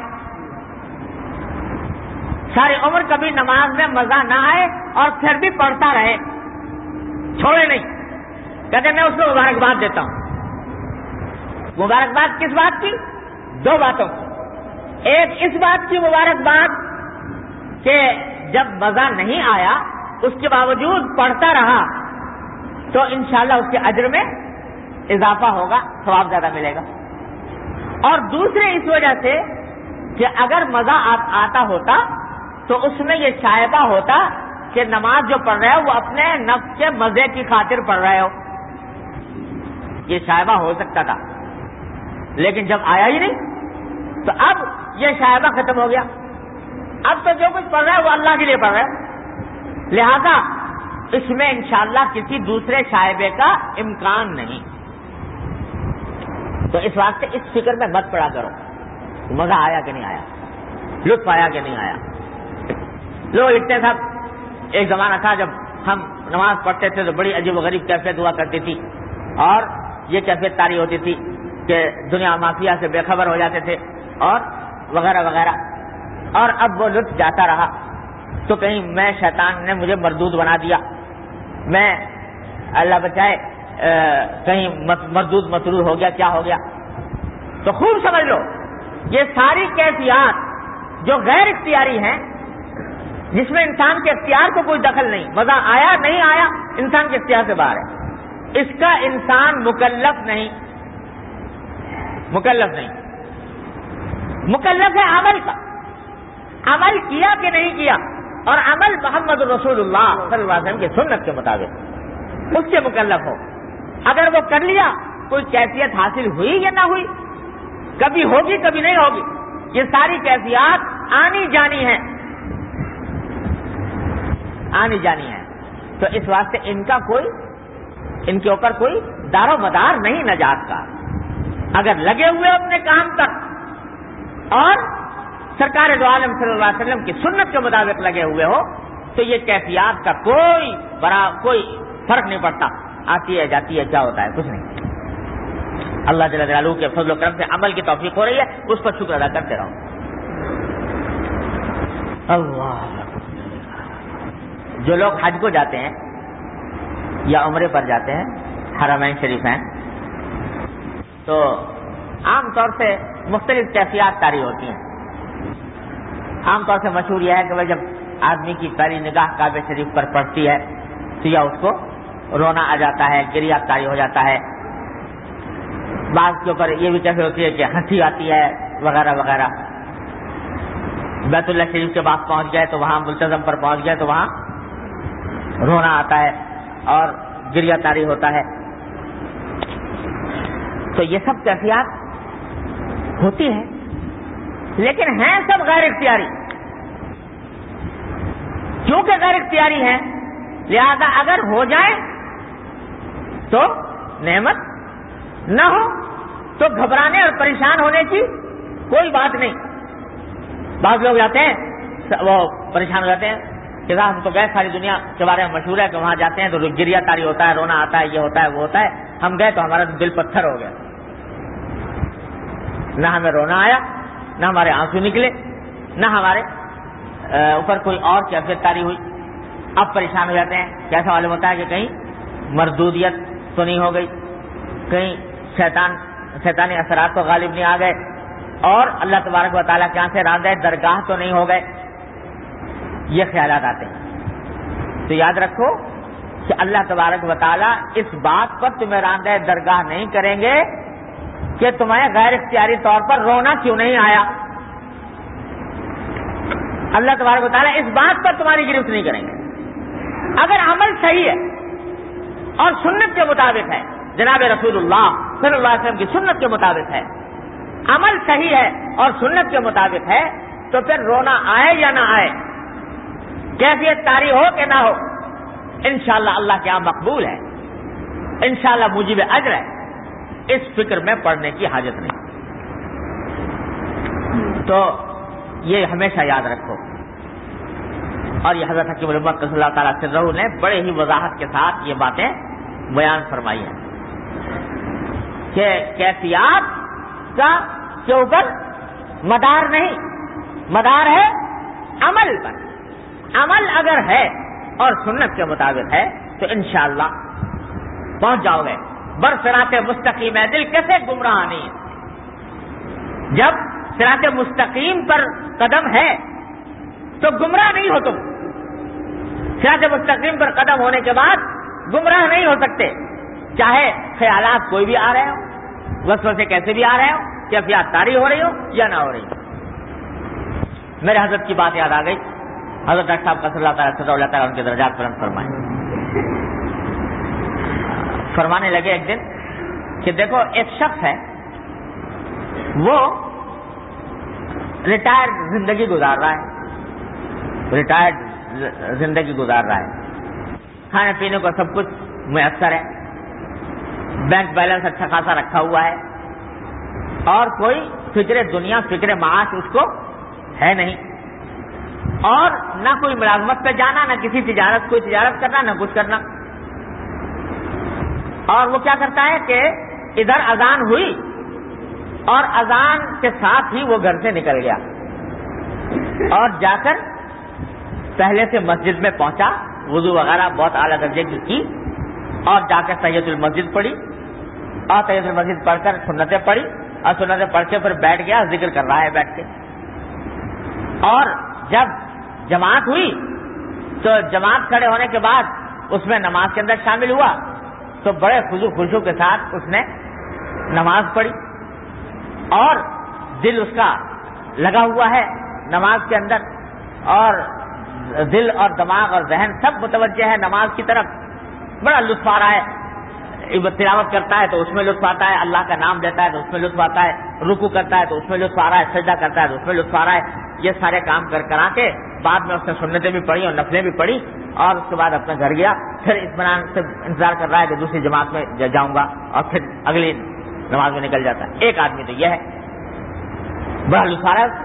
ساری عمر کبھی نماز میں مزہ نہ آئے اور پھر بھی پڑھتا رہے، چھوڑے نہیں۔ کہتے میں اس کو مبارکباد دیتا ہوں۔ مبارکباد کس بات کی؟ دو باتوں کی۔ ایک اس بات کی مبارکباد کہ جب مزہ نہیں آیا اس کے باوجود پڑھتا رہا تو انشاءاللہ اس کے اجر میں اضافہ ہوگا، ثواب زیادہ ملے گا۔ اور دوسرے اس وجہ سے کہ اگر مزہ آتا ہوتا تو اس میں یہ شائبہ ہوتا کہ نماز جو پڑھ رہے ہو وہ اپنے نفس کے مزے کی خاطر پڑھ رہے ہو، یہ شائبہ ہو سکتا تھا، لیکن جب آیا ہی نہیں تو اب یہ شائبہ ختم ہو گیا۔ اب تو جو کچھ پڑھ رہا ہے وہ اللہ کے لیے پڑھ رہا ہے، لہذا اس میں انشاءاللہ کسی دوسرے شائبے کا امکان نہیں۔ تو اس واسطے اس فکر میں مت پڑا کرو مزہ آیا کہ نہیں آیا، لطف آیا کہ نہیں آیا۔ لوگ لکھتے ہیں صاحب ایک زمانہ تھا جب ہم نماز پڑھتے تھے تو بڑی عجیب و غریب کیفیت ہوا کرتی تھی، اور یہ کیفیت طاری ہوتی تھی کہ دنیا مافیا سے بے خبر ہو جاتے تھے اور وغیرہ وغیرہ، اور اب وہ لطف جاتا رہا تو کہیں میں شیطان نے مجھے مردود بنا دیا، میں اللہ بچائے کہیں مردود مسرور ہو گیا، کیا ہو گیا۔ تو خوب سمجھ لو یہ ساری کیفیات جو غیر اختیاری ہیں، جس میں انسان کے اختیار کو کوئی دخل نہیں، مزہ آیا نہیں آیا انسان کے اختیار سے باہر ہے، اس کا انسان مکلف نہیں مکلف ہے عمل کا، عمل کیا کہ نہیں کیا، اور عمل محمد رسول اللہ صلی اللہ علیہ وسلم کی سنت کے مطابق اس سے مکلف ہو۔ اگر وہ کر لیا کوئی کیفیت حاصل ہوئی یا نہ ہوئی، کبھی ہوگی کبھی نہیں ہوگی، یہ ساری کیفیات آنی جانی ہیں، تو اس واسطے ان کے اوپر کوئی دار و مدار نہیں نجات کا۔ اگر لگے ہوئے اپنے کام پر اور سرکار دو عالم صلی اللہ علیہ وسلم کی سنت کے مطابق لگے ہوئے ہو تو یہ کیفیات کا کوئی فرق نہیں پڑتا، آتی ہے جاتی ہے، کیا ہوتا ہے، کچھ نہیں۔ اللہ جل جلالہ کے فضل و کرم سے عمل کی توفیق ہو رہی ہے، اس پر شکر ادا کرتے رہو۔ اللہ، جو لوگ حج کو جاتے ہیں یا عمرے پر جاتے ہیں، حرمین شریفین، تو عام طور سے مختلف کیفیات طاری ہوتی ہیں۔ عام طور سے مشہور یہ ہے کہ جب آدمی کی پہلی نگاہ کعبہ شریف پر پڑتی ہے تو یا اس کو رونا آ جاتا ہے، گریہ طاری ہو جاتا ہے، بعض کے اوپر یہ بھی کیفیت ہوتی ہے کہ ہنسی آتی ہے وغیرہ وغیرہ۔ بیت اللہ شریف کے پاس پہنچ گئے تو وہاں ملتزم پر پہنچ گئے تو وہاں رونا آتا ہے اور گریہ طاری ہوتا ہے۔ تو یہ سب کیفیات ہوتی ہیں، لیکن ہیں سب غیر اختیاری۔ کیونکہ غیر اختیاری ہیں لہذا اگر ہو جائے تو نعمت، نہ ہو تو گھبرانے اور پریشان ہونے کی کوئی بات نہیں۔ بعض لوگ جاتے ہیں وہ پریشان ہو جاتے ہیں کہ ہم تو گئے، ساری دنیا کے بارے میں مشہور ہے کہ وہاں جاتے ہیں تو گریہ طاری ہوتا ہے، رونا آتا ہے، یہ ہوتا ہے وہ ہوتا ہے، ہم گئے تو ہمارا دل پتھر ہو گیا، نہ ہمیں رونا آیا، نہ ہمارے آنسو نکلے، نہ ہمارے اوپر کوئی اور کیفیت طاری ہوئی۔ اب پریشان ہو جاتے ہیں، کیسا معلوم ہوتا ہے کہ کہیں مردودیت تو نہیں ہو گئی، کہیں شیطانی اثرات تو غالب نہیں آ گئے، اور اللہ تبارک و تعالیٰ کے یہاں سے راندہ درگاہ تو نہیں ہو گئے، یہ خیالات آتے ہیں۔ تو یاد رکھو کہ اللہ تبارک و تعالیٰ اس بات پر تمہیں راندہ درگاہ نہیں کریں گے کہ تمہیں غیر اختیاری طور پر رونا کیوں نہیں آیا۔ اللہ تبارک و تعالیٰ اس بات پر تمہاری گرفت نہیں کریں گے. اگر عمل صحیح ہے اور سنت کے مطابق ہے، جناب رسول اللہ صلی اللہ علیہ وسلم کی سنت کے مطابق ہے، عمل صحیح ہے اور سنت کے مطابق ہے، تو پھر رونا آئے یا نہ آئے، کیفیت طاری ہو کہ نہ ہو، انشاءاللہ اللہ کے یہاں مقبول ہے، انشاءاللہ موجب اجر ہے. اس فکر میں پڑنے کی حاجت نہیں. تو یہ ہمیشہ یاد رکھو. اور یہ حضرت حکیم الامت صلی اللہ تعالیٰ سرہ نے بڑے ہی وضاحت کے ساتھ یہ باتیں بیان فرمائی ہیں کہ کیفیات کا کے اوپر مدار نہیں، مدار ہے عمل پر. عمل اگر ہے اور سنت کے مطابق ہے تو انشاءاللہ پہنچ جاؤ گے. برصراط مستقیم ہے، دل کیسے گمراہ نہیں. جب صراط مستقیم پر قدم ہے تو گمراہ نہیں ہو تم. صراط مستقیم پر قدم ہونے کے بعد گمراہ نہیں ہو سکتے، چاہے خیالات کوئی بھی آ رہے ہو، وسوسے کیسے بھی آ رہے ہو، کیفیات طاری ہو رہی ہو یا نہ ہو رہی ہو. میرے حضرت کی بات یاد آ گئی. حضرت ڈاکٹر صاحب صلی اللہ تعالیٰ صلی اللہ تعالیٰ ان کے درجات بلند فرمائے. فرمانے لگے ایک دن کہ دیکھو ایک شخص ہے، وہ ریٹائرڈ زندگی گزار رہا ہے، ریٹائرڈ زندگی گزار رہا ہے، کھانے پینے کو سب کچھ میسر ہے، بینک بیلنس اچھا خاصا رکھا ہوا ہے، اور کوئی فکر دنیا فکر معاش اس کو ہے نہیں، اور نہ کوئی ملازمت پہ جانا، نہ کسی تجارت کوئی تجارت کرنا، نہ کچھ کرنا. اور وہ کیا کرتا ہے کہ ادھر اذان ہوئی اور اذان کے ساتھ ہی وہ گھر سے نکل گیا اور جا کر پہلے سے مسجد میں پہنچا، وضو وغیرہ بہت اعلیٰ درجے کی اور جا کر تحیۃ المسجد پڑھی اور تحیۃ المسجد پڑھ کر سنتیں پڑھی اور سنتیں پڑھ کے پھر بیٹھ گیا، ذکر کر رہا ہے بیٹھ کے. اور جب جماعت ہوئی تو جماعت کھڑے ہونے کے بعد اس میں نماز کے اندر شامل ہوا تو بڑے خشوع کے ساتھ اس نے نماز پڑھی اور دل اس کا لگا ہوا ہے نماز کے اندر، اور دل اور دماغ اور ذہن سب متوجہ ہے نماز کی طرف. بڑا لطف آ رہا ہے، تلاوت کرتا ہے تو اس میں لطف آتا ہے، اللہ کا نام لیتا ہے تو اس میں لطف آتا ہے، رکوع کرتا ہے تو اس میں لطف آ رہا ہے، سجدہ کرتا ہے تو اس میں لطف آ رہا ہے. یہ سارے کام کرا کے بعد میں اس نے سنتیں بھی پڑھی اور نفلیں بھی پڑھی اور اس کے بعد اپنے گھر گیا. پھر اطمینان سے انتظار کر رہا ہے کہ دوسری جماعت میں جاؤں گا اور پھر اگلی نماز میں نکل جاتا ہے. ایک آدمی تو یہ ہے، بڑا لطف آ رہا ہے.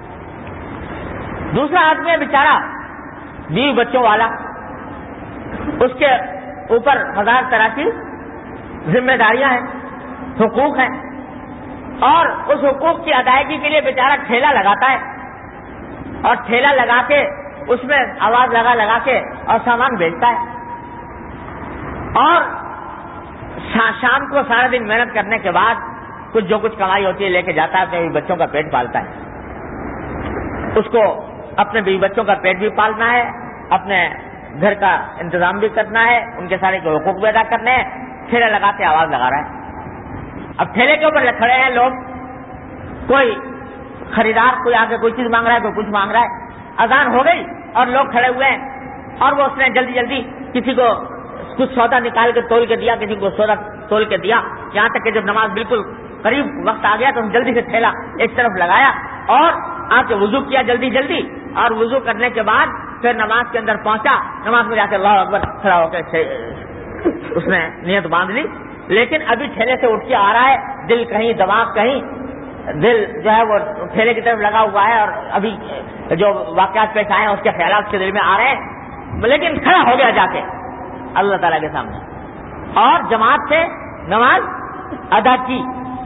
دوسرا آدمی ہے بیچارہ بیوی بچوں والا، اس کے اوپر ہزار طرح کی ذمہ داریاں ہیں، حقوق ہیں، اور اس حقوق کی ادائیگی کے لیے بیچارہ ٹھیلا لگاتا ہے اور ٹھیلا لگا کے اس میں آواز لگا کے اور سامان بیچتا ہے، اور شام کو سارا دن محنت کرنے کے بعد کچھ جو کچھ کمائی ہوتی ہے لے کے جاتا ہے، اپنے بیوی بچوں کا پیٹ پالتا ہے. اس کو اپنے بیوی بچوں کا پیٹ بھی پالنا ہے، اپنے گھر کا انتظام بھی کرنا ہے، ان کے سارے حقوق بھی ادا کرنے ہیں. ٹھیلا لگا کے آواز لگا رہا ہے. اب ٹھیلے کے اوپر کھڑے ہیں لوگ، کوئی خریدار کوئی آگے کوئی چیز مانگ رہا ہے، کوئی کچھ مانگ رہا ہے. اذان ہو گئی اور لوگ کھڑے ہوئے ہیں اور وہ اس نے جلدی جلدی کسی کو کچھ سودا نکال کے تول کے دیا، کسی کو سودا تول کے دیا، یہاں تک کہ جب نماز بالکل قریب وقت آ گیا تو ہم جلدی سے ٹھیلا ایک طرف لگایا اور آ کے وضو کیا جلدی جلدی، اور وضو کرنے کے بعد پھر نماز کے اندر پہنچا. نماز میں جا کے اللہ اکبر کھڑا ہو کے اس نے نیت باندھ لی، لیکن ابھی ٹھیلے سے اٹھ کے آ رہا ہے، دل کہیں دماغ کہیں، دل جو ہے وہ ٹھیلے کی طرف لگا ہوا ہے اور ابھی جو واقعات پیش آئے ہیں اس کے خیالات کے دل میں آ رہے ہیں، لیکن کھڑا ہو گیا جا کے اللہ تعالیٰ کے سامنے اور جماعت سے نماز ادا کی،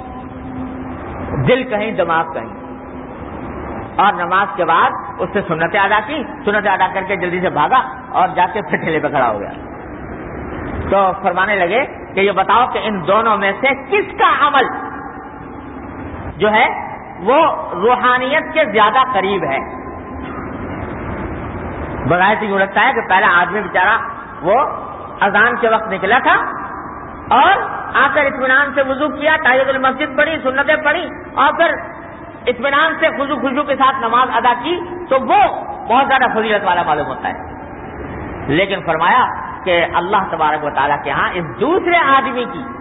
دل کہیں دماغ کہیں، اور نماز کے بعد اس سے سنتیں ادا کی، سنتیں ادا کر کے جلدی سے بھاگا اور جا کے پھر ٹھیلے پہ کھڑا ہو گیا. تو فرمانے لگے کہ یہ بتاؤ کہ ان دونوں میں سے کس کا عمل جو ہے وہ روحانیت کے زیادہ قریب ہے؟ بظاہر سے یوں لگتا ہے کہ پہلا آدمی بیچارہ وہ اذان کے وقت نکلا تھا اور آ کر اطمینان سے وضو کیا، تحیۃ المسجد پڑھی، سنتیں پڑھی اور پھر اطمینان سے خضوع کے ساتھ نماز ادا کی، تو وہ بہت زیادہ فضیلت والا معلوم ہوتا ہے. لیکن فرمایا کہ اللہ تبارک و تعالیٰ کے ہاں اس دوسرے آدمی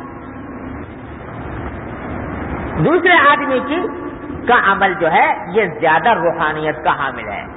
کی کا عمل جو ہے یہ زیادہ روحانیت کا حامل ہے.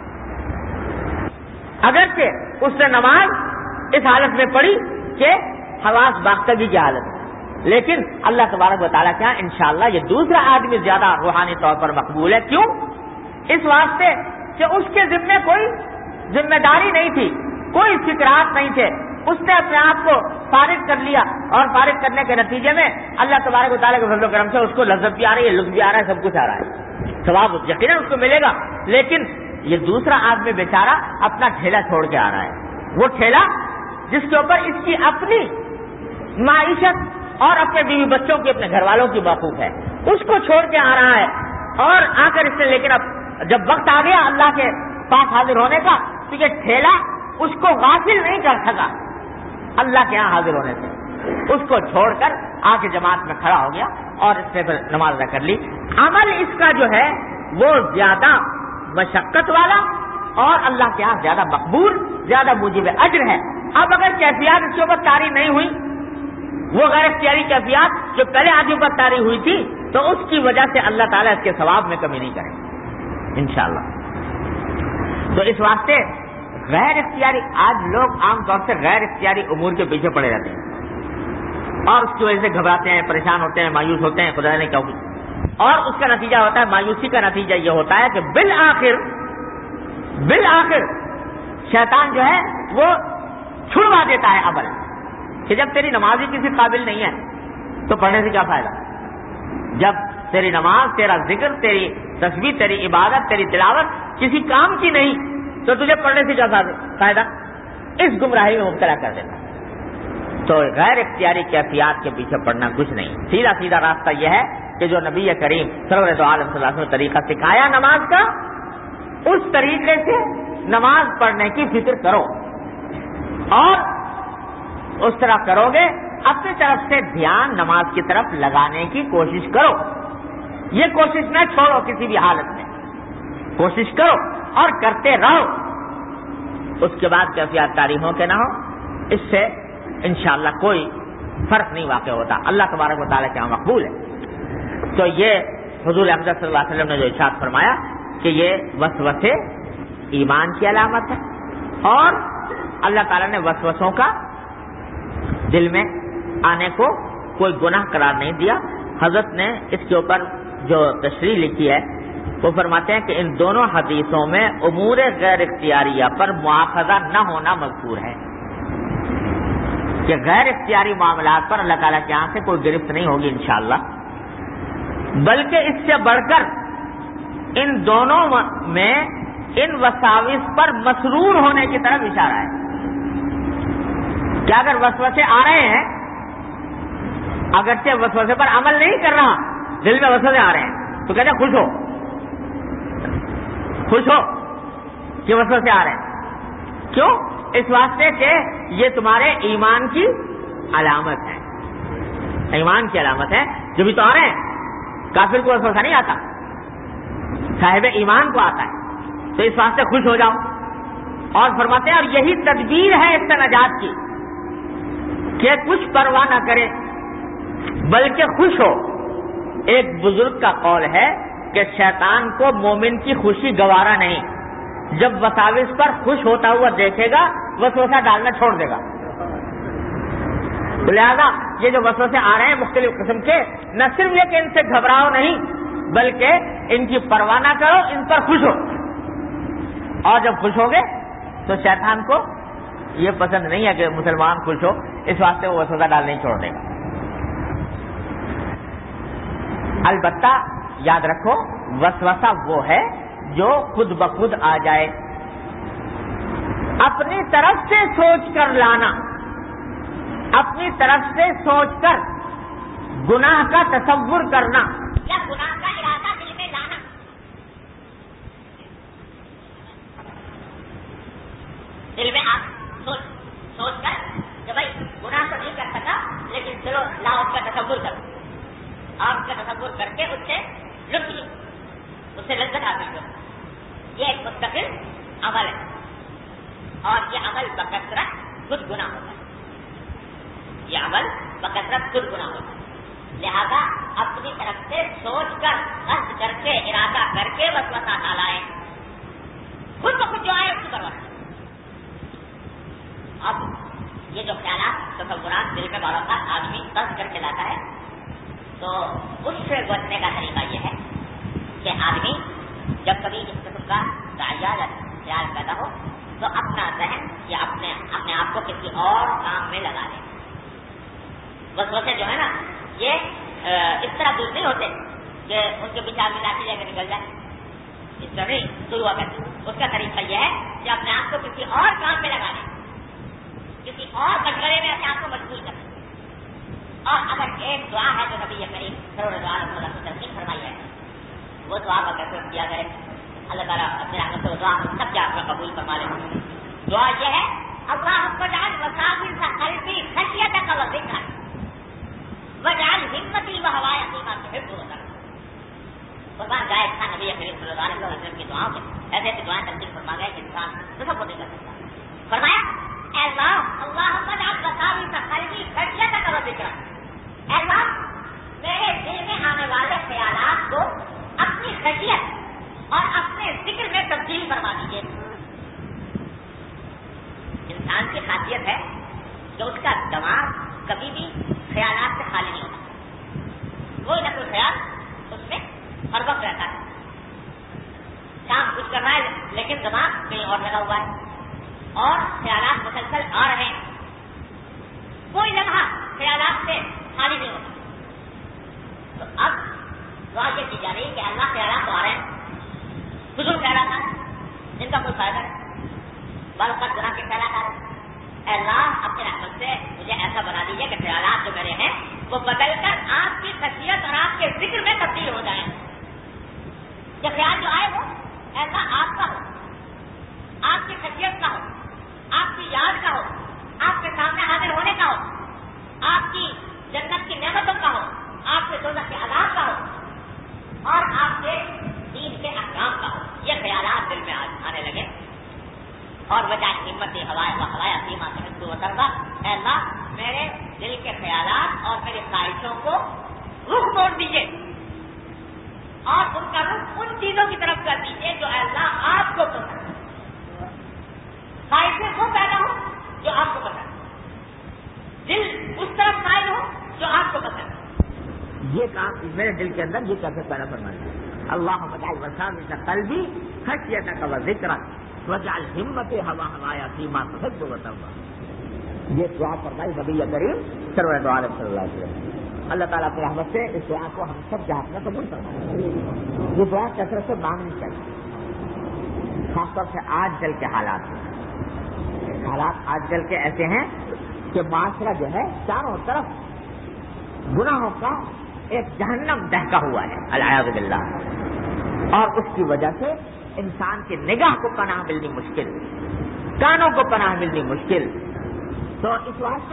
اگرچہ اس نے نماز اس حالت میں پڑھی کہ حواس باختگی کی حالت میں، لیکن اللہ تبارک و تعالیٰ کے ہاں انشاءاللہ یہ دوسرا آدمی زیادہ روحانی طور پر مقبول ہے. کیوں؟ اس واسطے کہ اس کے ذمے کوئی ذمہ داری نہیں تھی، کوئی فکرات نہیں تھے. اس نے اپنے آپ کو فارغ کر لیا، اور فارغ کرنے کے نتیجے میں اللہ تبارک و تعالیٰ کے فضل و کرم سے اس کو لذت بھی آ رہی ہے، لطف بھی آ رہا ہے، سب کچھ آ رہا ہے، ثواب یقیناً اس کو ملے گا. لیکن یہ دوسرا آدمی بیچارہ اپنا ٹھیلا چھوڑ کے آ رہا ہے. وہ ٹھیلا جس کے اوپر اس کی اپنی معیشت اور اپنے بیوی بچوں کی، اپنے گھر والوں کی موقوف ہے، اس کو چھوڑ کے آ رہا ہے. اور آ کر اس نے، لیکن اب جب وقت آ گیا اللہ کے پاس حاضر ہونے کا، تو یہ ٹھیلا اس کو غافل نہیں کر سکا اللہ کے یہاں حاضر ہونے سے. اس کو چھوڑ کر آ کے جماعت میں کھڑا ہو گیا اور اس نے پھر نماز ادا کر لی. عمل اس کا جو ہے وہ زیادہ مشقت والا اور اللہ کے یہاں زیادہ مقبول، زیادہ موجب اجر ہے. اب اگر کیفیات اس کے اوپر طاری نہیں ہوئی، وہ غیر اختیاری کیفیات جو پہلے آدمی پر طاری ہوئی تھی، تو اس کی وجہ سے اللہ تعالیٰ اس کے ثواب میں کمی نہیں کرے انشاءاللہ. تو اس واسطے غیر اختیاری، آج لوگ عام طور سے غیر اختیاری امور کے پیچھے پڑے رہتے ہیں اور اس کی وجہ سے گھبراتے ہیں، پریشان ہوتے ہیں، مایوس ہوتے ہیں، خدا نے کیا ہوئی. اور اس کا نتیجہ ہوتا ہے، مایوسی کا نتیجہ یہ ہوتا ہے کہ بالآخر شیطان جو ہے وہ چھڑوا دیتا ہے عمل، کہ جب تیری نماز ہی کسی قابل نہیں ہے تو پڑھنے سے کیا فائدہ. جب تیری نماز، تیرا ذکر، تیری تسبیح، تیری عبادت، تیری تلاوت کسی کام کی نہیں تو تجھے پڑھنے سے کیا فائدہ. اس گمراہی میں مبتلا کر دیتا. تو غیر اختیاری کیفیات کے پیچھے پڑنا کچھ نہیں. سیدھا سیدھا راستہ یہ ہے کہ جو نبی کریم سرور دو عالم صلی اللہ علیہ وسلم نے طریقہ سکھایا نماز کا، اس طریقے سے نماز پڑھنے کی فکر کرو، اور اس طرح کرو گے اپنی طرف سے دھیان نماز کی طرف لگانے کی کوشش کرو. یہ کوشش نہ چھوڑو، کسی بھی حالت میں کوشش کرو اور کرتے رہو. اس کے بعد کیفیات طاری ہو کہ نہ ہو، اس سے انشاءاللہ کوئی فرق نہیں واقع ہوتا. اللہ تبارک و تعالیٰ کے یہاں مقبول ہے. تو یہ حضور اقدس صلی اللہ علیہ وسلم نے جو ارشاد فرمایا کہ یہ وسوسے ایمان کی علامت ہے، اور اللہ تعالیٰ نے وسوسوں کا دل میں آنے کو کوئی گناہ قرار نہیں دیا. حضرت نے اس کے اوپر جو تشریح لکھی ہے وہ فرماتے ہیں کہ ان دونوں حدیثوں میں امور غیر اختیاریہ پر مواخذہ نہ ہونا مذکور ہے، کہ غیر اختیاری معاملات پر اللہ تعالیٰ کے یہاں سے کوئی گرفت نہیں ہوگی انشاءاللہ، بلکہ اس سے بڑھ کر ان دونوں میں ان وساوس پر مسرور ہونے کی طرف اشارہ ہے. کہ اگر وسوسے آ رہے ہیں، اگرچہ وسوسے پر عمل نہیں کر رہا، دل میں وسوسے آ رہے ہیں، تو کہتے ہیں خوش ہو کہ وسوسے آ رہے ہیں. کیوں؟ اس واسطے کہ یہ تمہارے ایمان کی علامت ہے، ایمان کی علامت ہے. جو بھی تو آ رہے ہیں، کافر کو وسوسہ نہیں آتا، صاحب ایمان کو آتا ہے. تو اس واسطے خوش ہو جاؤ. اور فرماتے ہیں اور یہی تدبیر ہے اس سے نجات کی، کہ کچھ پرواہ نہ کرے بلکہ خوش ہو. ایک بزرگ کا قول ہے کہ شیطان کو مومن کی خوشی گوارا نہیں، جب وساوس پر خوش ہوتا ہوا دیکھے گا وسوسہ ڈالنا چھوڑ دے گا. لہذا یہ جو وسوسے آ رہے ہیں مختلف قسم کے، نہ صرف یہ کہ ان سے گھبراؤ نہیں، بلکہ ان کی پرواہ نہ کرو، ان پر خوش ہو. اور جب خوش ہو گے تو شیطان کو یہ پسند نہیں ہے کہ مسلمان خوش ہو، اس واسطے وہ وسوسہ ڈال نہیں چھوڑ دے گا. البتہ یاد رکھو، وسوسہ وہ ہے جو خود بخود آ جائے. اپنی طرف سے سوچ کر لانا، اپنی طرف سے سوچ کر گناہ کا تصور کرنا یا گناہ کا ارادہ دل میں لانا، دل میں آپ سوچ کر کہ بھائی گناہ تو نہیں کر سکا لیکن چلو لاؤ اس کا تصور کرو، آپ کا تصور کر کے اس سے لطف لو، اس سے لذت حاصل کرو. یہ ایک مستقل عمل ہے اور یہ عمل بکثرت خود گناہ ہوتا ہے. یہ عمل بکثرت خود گناہ ہوتا ہے. لہذا اپنی طرف سے سوچ کر قصد کر کے ارادہ کر کے وسوسہ نہ لائیں. خود بخود جو آئے اس کی پرواہ. اب یہ جو خیالات تصورات دل میں بار بار آدمی قصد کر کے لاتا ہے تو اس سے بچنے کا طریقہ یہ ہے کہ آدمی جب کبھی اس قسم کا داعیہ یا خیال پیدا ہو تو اپنا ذہن یا اپنے آپ کو کسی اور کام میں لگا لے. وسوسے جو ہے نا یہ اس طرح دور نہیں ہوتے کہ ان کے پیچھے آدمی لاٹھی لے کے نکل جائے. اس طرح نہیں دور ہوا کرتے. اس کا طریقہ یہ ہے کہ اپنے آپ کو کسی اور کام میں لگا لیں, کسی اور کٹگرے میں اپنے آپ کو مجبور کریں. اور اگر ایک دعا ہے جو نبی کریم صلی اللہ علیہ وسلم نے تلقین فرمائی ہے وہ دعا کا کیسے کیا کرے. اللہ تعالیٰ اپنے رحمت سے دعا سب کے آپ کا قبول فرما لیں. دعا یہ ہے اللہم اجعل وساوس قلبی خشیتک وذکرک واجعل ہمتی وہوایا فیما تحب وترضى. قربان جائے خان نبی کریم صلی اللہ علیہ وسلم کی دعاؤں سے ایسے ایسی دعائیں تلقین فرما گئے کہ انسان تصور نہیں کر سکتا. فرمایا اے اللہ اللہم اجعل وساوس قلبی خشیتک وذکرک. اے اللہ میرے دل میں آنے والے خیالات کو اپنی خشیت اور اپنے ذکر میں تبدیل فرما دیجیے. انسان کی خاصیت ہے کہ اس کا دماغ کبھی بھی خیالات سے خالی نہیں ہوتا. کوئی نہ کوئی خیال اس میں ہر وقت رہتا ہے. کام کچھ کر رہا ہے لیکن دماغ کہیں اور لگا ہوا ہے اور خیالات مسلسل آ رہے ہیں. کوئی لمحہ خیالات سے خالی نہیں ہوتا. تو اب دعا یہ کی جا رہی ہے کہ اللہ خیالات تو آ رہے ہیں, فضول خیالات آ رہے ہیں, ان کا کوئی فائدہ نہیں. بال اوقات گناہ کے خیالات آ رہے ہیں. اے اللہ اپنے رحمت سے مجھے ایسا بنا دیجیے کہ خیالات جو میرے ہیں وہ بدل کر آپ کی خشیت اور آپ کے ذکر میں تبدیل ہو جائیں. یہ خیال جو آئے وہ اے اللہ آپ کا ہو, آپ کی خشیت کا ہو, آپ کی یاد کا ہو, آپ کے سامنے حاضر ہونے کا ہو, آپ کی جنت کی نعمتوں کا ہو, آپ کے دوزخ کے عذاب کا ہو اور آپ کے دین کے احکام کا ہو. یہ خیالات دل میں آنے لگے اور وجہ ہمتی ہوایا سیما تحب وترضى. اے اللہ میرے دل کے خیالات اور میری خواہشوں کو رخ موڑ دیجیے اور ان کا رخ ان چیزوں کی طرف کر دیجیے جو اے اللہ آپ کو پسند. خواہشیں وہ پیدا ہو جو آپ کو پسند, دل اس طرف مائل ہو جو آپ کو پسند. یہ کام میرے دل کے اندر یہ کیسے پیدا فرما ہے. اللہم اجعل وساوس قلبی خشیتک وذکرک واجعل ہمتی ہوایا فیما تحب وترضى. یہ دعا فرمائی نبی کریم سرور دو عالم صلی اللہ علیہ وسلم. اللہ تعالیٰ کی رحمت سے اس دعا کو ہم سب کے ہاتھ میں قبول فرمائے. یہ دعا کثرت سے مانگنی چاہیے, خاص طور سے آج کل کے حالات آج کل کے ایسے ہیں کہ معاشرہ جو ہے چاروں طرف گناہوں کا ایک جہنم دہکا ہوا ہے العیاذ باللہ, اور اس کی وجہ سے انسان کی نگاہ کو پناہ ملنی مشکل, کانوں کو پناہ ملنی مشکل. تو اس واسطے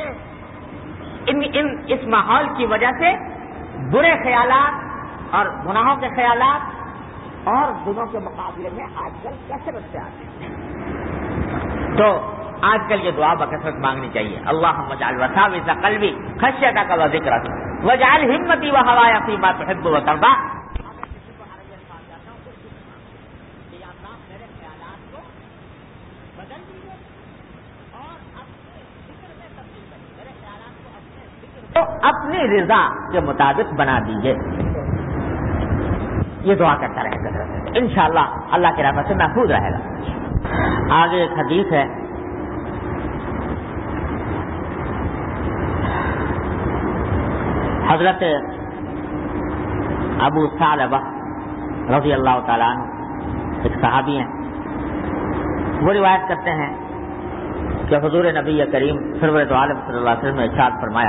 اس ماحول کی وجہ سے برے خیالات اور گناہوں کے خیالات اور دنوں کے مقابلے میں آج کل کثرت سے آتے ہیں. تو آج کل یہ دعا بکثرت مانگنی چاہیے. اللہم اجعل وساوس قلبی خشیتک وذکرک واجعل ہمتی وہوایا فیما تحب وترضى. تو اپنی رضا کے مطابق بنا دیجیے. یہ دعا کرتا رہے گا انشاءاللہ اللہ کی رحمت سے محفوظ رہے گا. آگے ایک حدیث ہے حضرت ابو ثعلبہ رضی اللہ تعالیٰ عنہ ایک صحابی ہیں. وہ روایت کرتے ہیں کہ حضور نبی کریم سرور دو عالم صلی اللہ علیہ وسلم نے ارشاد فرمایا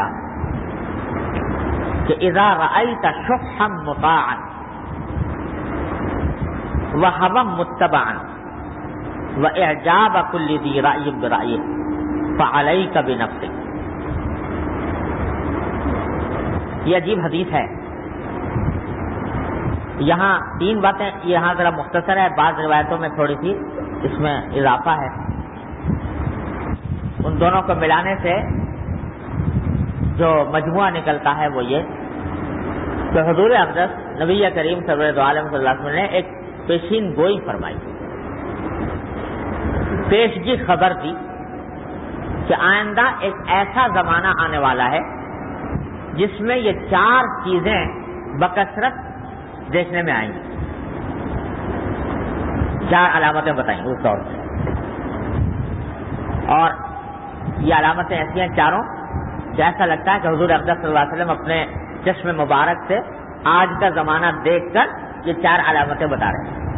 کہ اذا رأيت شحا مطاعا وهوى متبعا واعجاب كل ذي رأي برأيه فعليك بنفسك. یہ عجیب حدیث ہے یہاں 3 باتیں یہاں ذرا مختصر ہے، بعض روایتوں میں تھوڑی سی اس میں اضافہ ہے. ان دونوں کو ملانے سے جو مجموعہ نکلتا ہے وہ یہ کہ حضور اقدس نبی کریم سرور عالم صلی اللہ علیہ وسلم نے ایک پیشین گوئی فرمائی، پیشگی خبر دی کہ آئندہ ایک ایسا زمانہ آنے والا ہے جس میں یہ 4 چیزیں بکثرت دیکھنے میں آئیں گی. 4 علامتیں بتائیں اس دور سے، اور یہ علامتیں ایسی ہیں چاروں کہ ایسا لگتا ہے کہ حضور اقدس صلی اللہ علیہ وسلم اپنے چشم مبارک سے آج کا زمانہ دیکھ کر یہ 4 علامتیں بتا رہے ہیں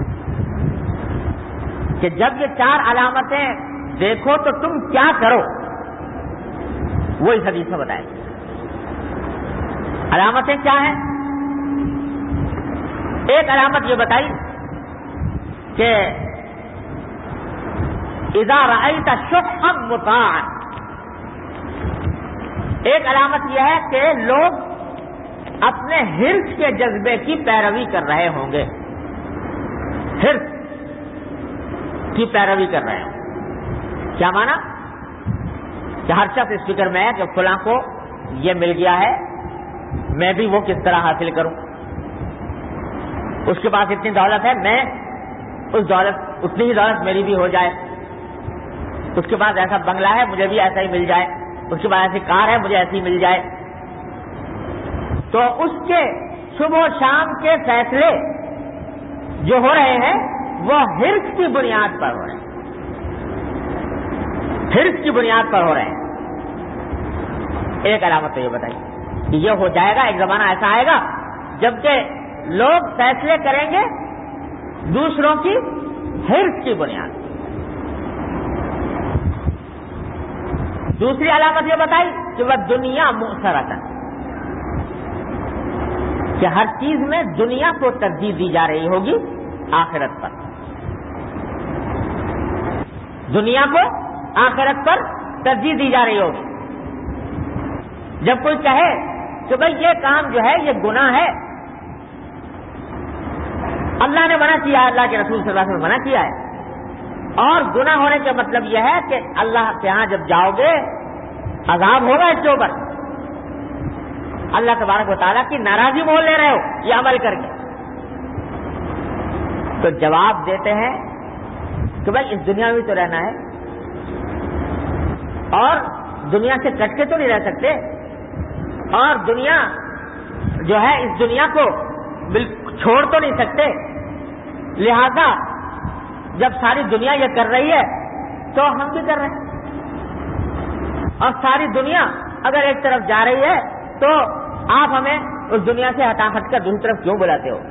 کہ جب یہ 4 علامتیں دیکھو تو تم کیا کرو، وہ اس حدیث میں بتائیں. علامتیں کیا ہیں؟ ایک علامت یہ بتائی کہ اذا رأیت شحا مطاعا، ایک علامت یہ ہے کہ لوگ اپنے حرص کے جذبے کی پیروی کر رہے ہوں گے، حرص کی پیروی کر رہے ہوں. کیا مانا؟ کہ ہر شخص اس فکر میں ہے کہ فلاں کو یہ مل گیا ہے، میں بھی وہ کس طرح حاصل کروں. اس کے پاس اتنی دولت ہے، میں اس دولت اتنی ہی دولت میری بھی ہو جائے. اس کے پاس ایسا بنگلہ ہے، مجھے بھی ایسا ہی مل جائے. اس کے پاس ایسی کار ہے، مجھے ایسی مل جائے. تو اس کے صبح و شام کے فیصلے جو ہو رہے ہیں وہ حرص کی بنیاد پر ہو رہے ہیں، حرص کی بنیاد پر ہو رہے ہیں. ایک علامت تو یہ بتائی کہ یہ ہو جائے گا، ایک زمانہ ایسا آئے گا جبکہ لوگ فیصلے کریں گے دوسروں کی حرص کی بنیاد. دوسری علامت یہ بتائی کہ وہ دنیا مؤثرۃ، کہ ہر چیز میں دنیا کو ترجیح دی جا رہی ہوگی آخرت پر. دنیا کو آخرت پر ترجیح دی جا رہی ہوگی. جب کوئی کہے کہ بھئی یہ کام جو ہے یہ گناہ ہے، اللہ نے منع کیا ہے، اللہ کے رسول صلی اللہ علیہ وسلم نے منع کیا ہے، اور گناہ ہونے کا مطلب یہ ہے کہ اللہ کے ہاں جب جاؤ گے عذاب ہوگا اس کے اوپر، اللہ تبارک و تعالیٰ کی ناراضی مول لے رہے ہو یہ عمل کر کے. تو جواب دیتے ہیں کہ بھائی اس دنیا میں تو رہنا ہے اور دنیا سے کٹ کے تو نہیں رہ سکتے، اور دنیا جو ہے اس دنیا کو چھوڑ تو نہیں سکتے. لہذا جب ساری دنیا یہ کر رہی ہے تو ہم بھی کر رہے ہیں، اور ساری دنیا اگر ایک طرف جا رہی ہے تو آپ ہمیں اس دنیا سے ہٹ کر دوسری طرف کیوں بلاتے ہو؟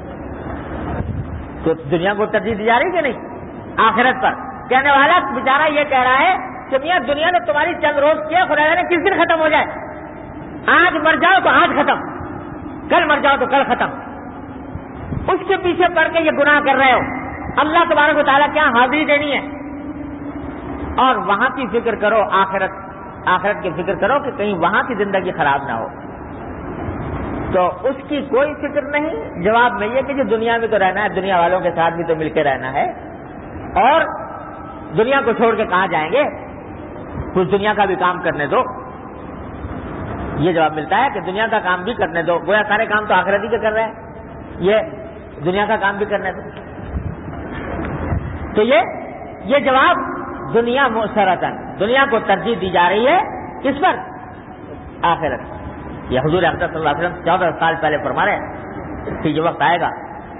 تو دنیا کو ترجیح دی جا رہی کہ نہیں آخرت پر؟ کہنے والا بیچارہ یہ کہہ رہا ہے کہ میاں دنیا نے تمہاری چند روز کیا، خدا نے کس دن ختم ہو جائے. آج مر جاؤ تو آج ختم، کل مر جاؤ تو کل ختم. اس کے پیچھے پڑ کے یہ گناہ کر رہے ہو. اللہ تبارک و تعالیٰ کیا حاضری دینی ہے، اور وہاں کی فکر کرو، آخرت کی فکر کرو کہ کہیں وہاں کی زندگی خراب نہ ہو. تو اس کی کوئی فکر نہیں. جواب میں یہ کہ جو دنیا میں تو رہنا ہے، دنیا والوں کے ساتھ بھی تو مل کے رہنا ہے، اور دنیا کو چھوڑ کے کہاں جائیں گے، کچھ دنیا کا بھی کام کرنے دو. یہ جواب ملتا ہے کہ دنیا کا کام بھی کرنے دو، گویا سارے کام تو آخرت ہی کے کر رہے ہیں، یہ دنیا کا کام بھی کرنے دو. تو یہ جواب دنیا مؤثرۃ، دنیا کو ترجیح دی جا رہی ہے کس پر؟ آخرت. یہ حضور اقدس صلی اللہ علیہ وسلم 14 سال پہلے فرما رہے ہیں کہ یہ وقت آئے گا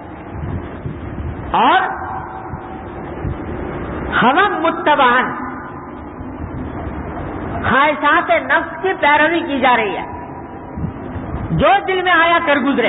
اور ہم متبعاً خواہشات نفس کی پیروی کی جا رہی ہے. جو دل میں آیا کر گزرے،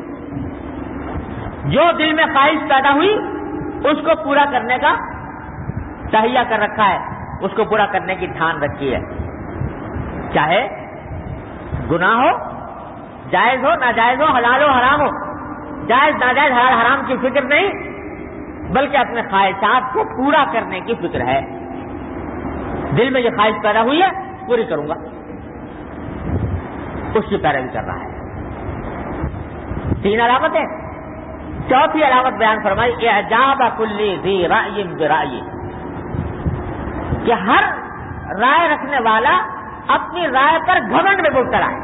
جو دل میں خواہش پیدا ہوئی اس کو پورا کرنے کا تہیا کر رکھا ہے، اس کو پورا کرنے کی ٹھان رکھی ہے. چاہے گناہ ہو، جائز ہو ناجائز ہو، حلال ہو حرام ہو، جائز ناجائز حلال حرام کی فکر نہیں، بلکہ اپنے خواہشات کو پورا کرنے کی فکر ہے. دل میں یہ خواہش پیدا ہوئی ہے پوری کروں گا، اس کی پیروی کر رہا ہے. 3 علامتیں چوتھی علامت بیان فرمائی اعجاب کل ذی رأی برأی، کہ ہر رائے رکھنے والا اپنی رائے پر گھمنڈ میں مبتلا ہے.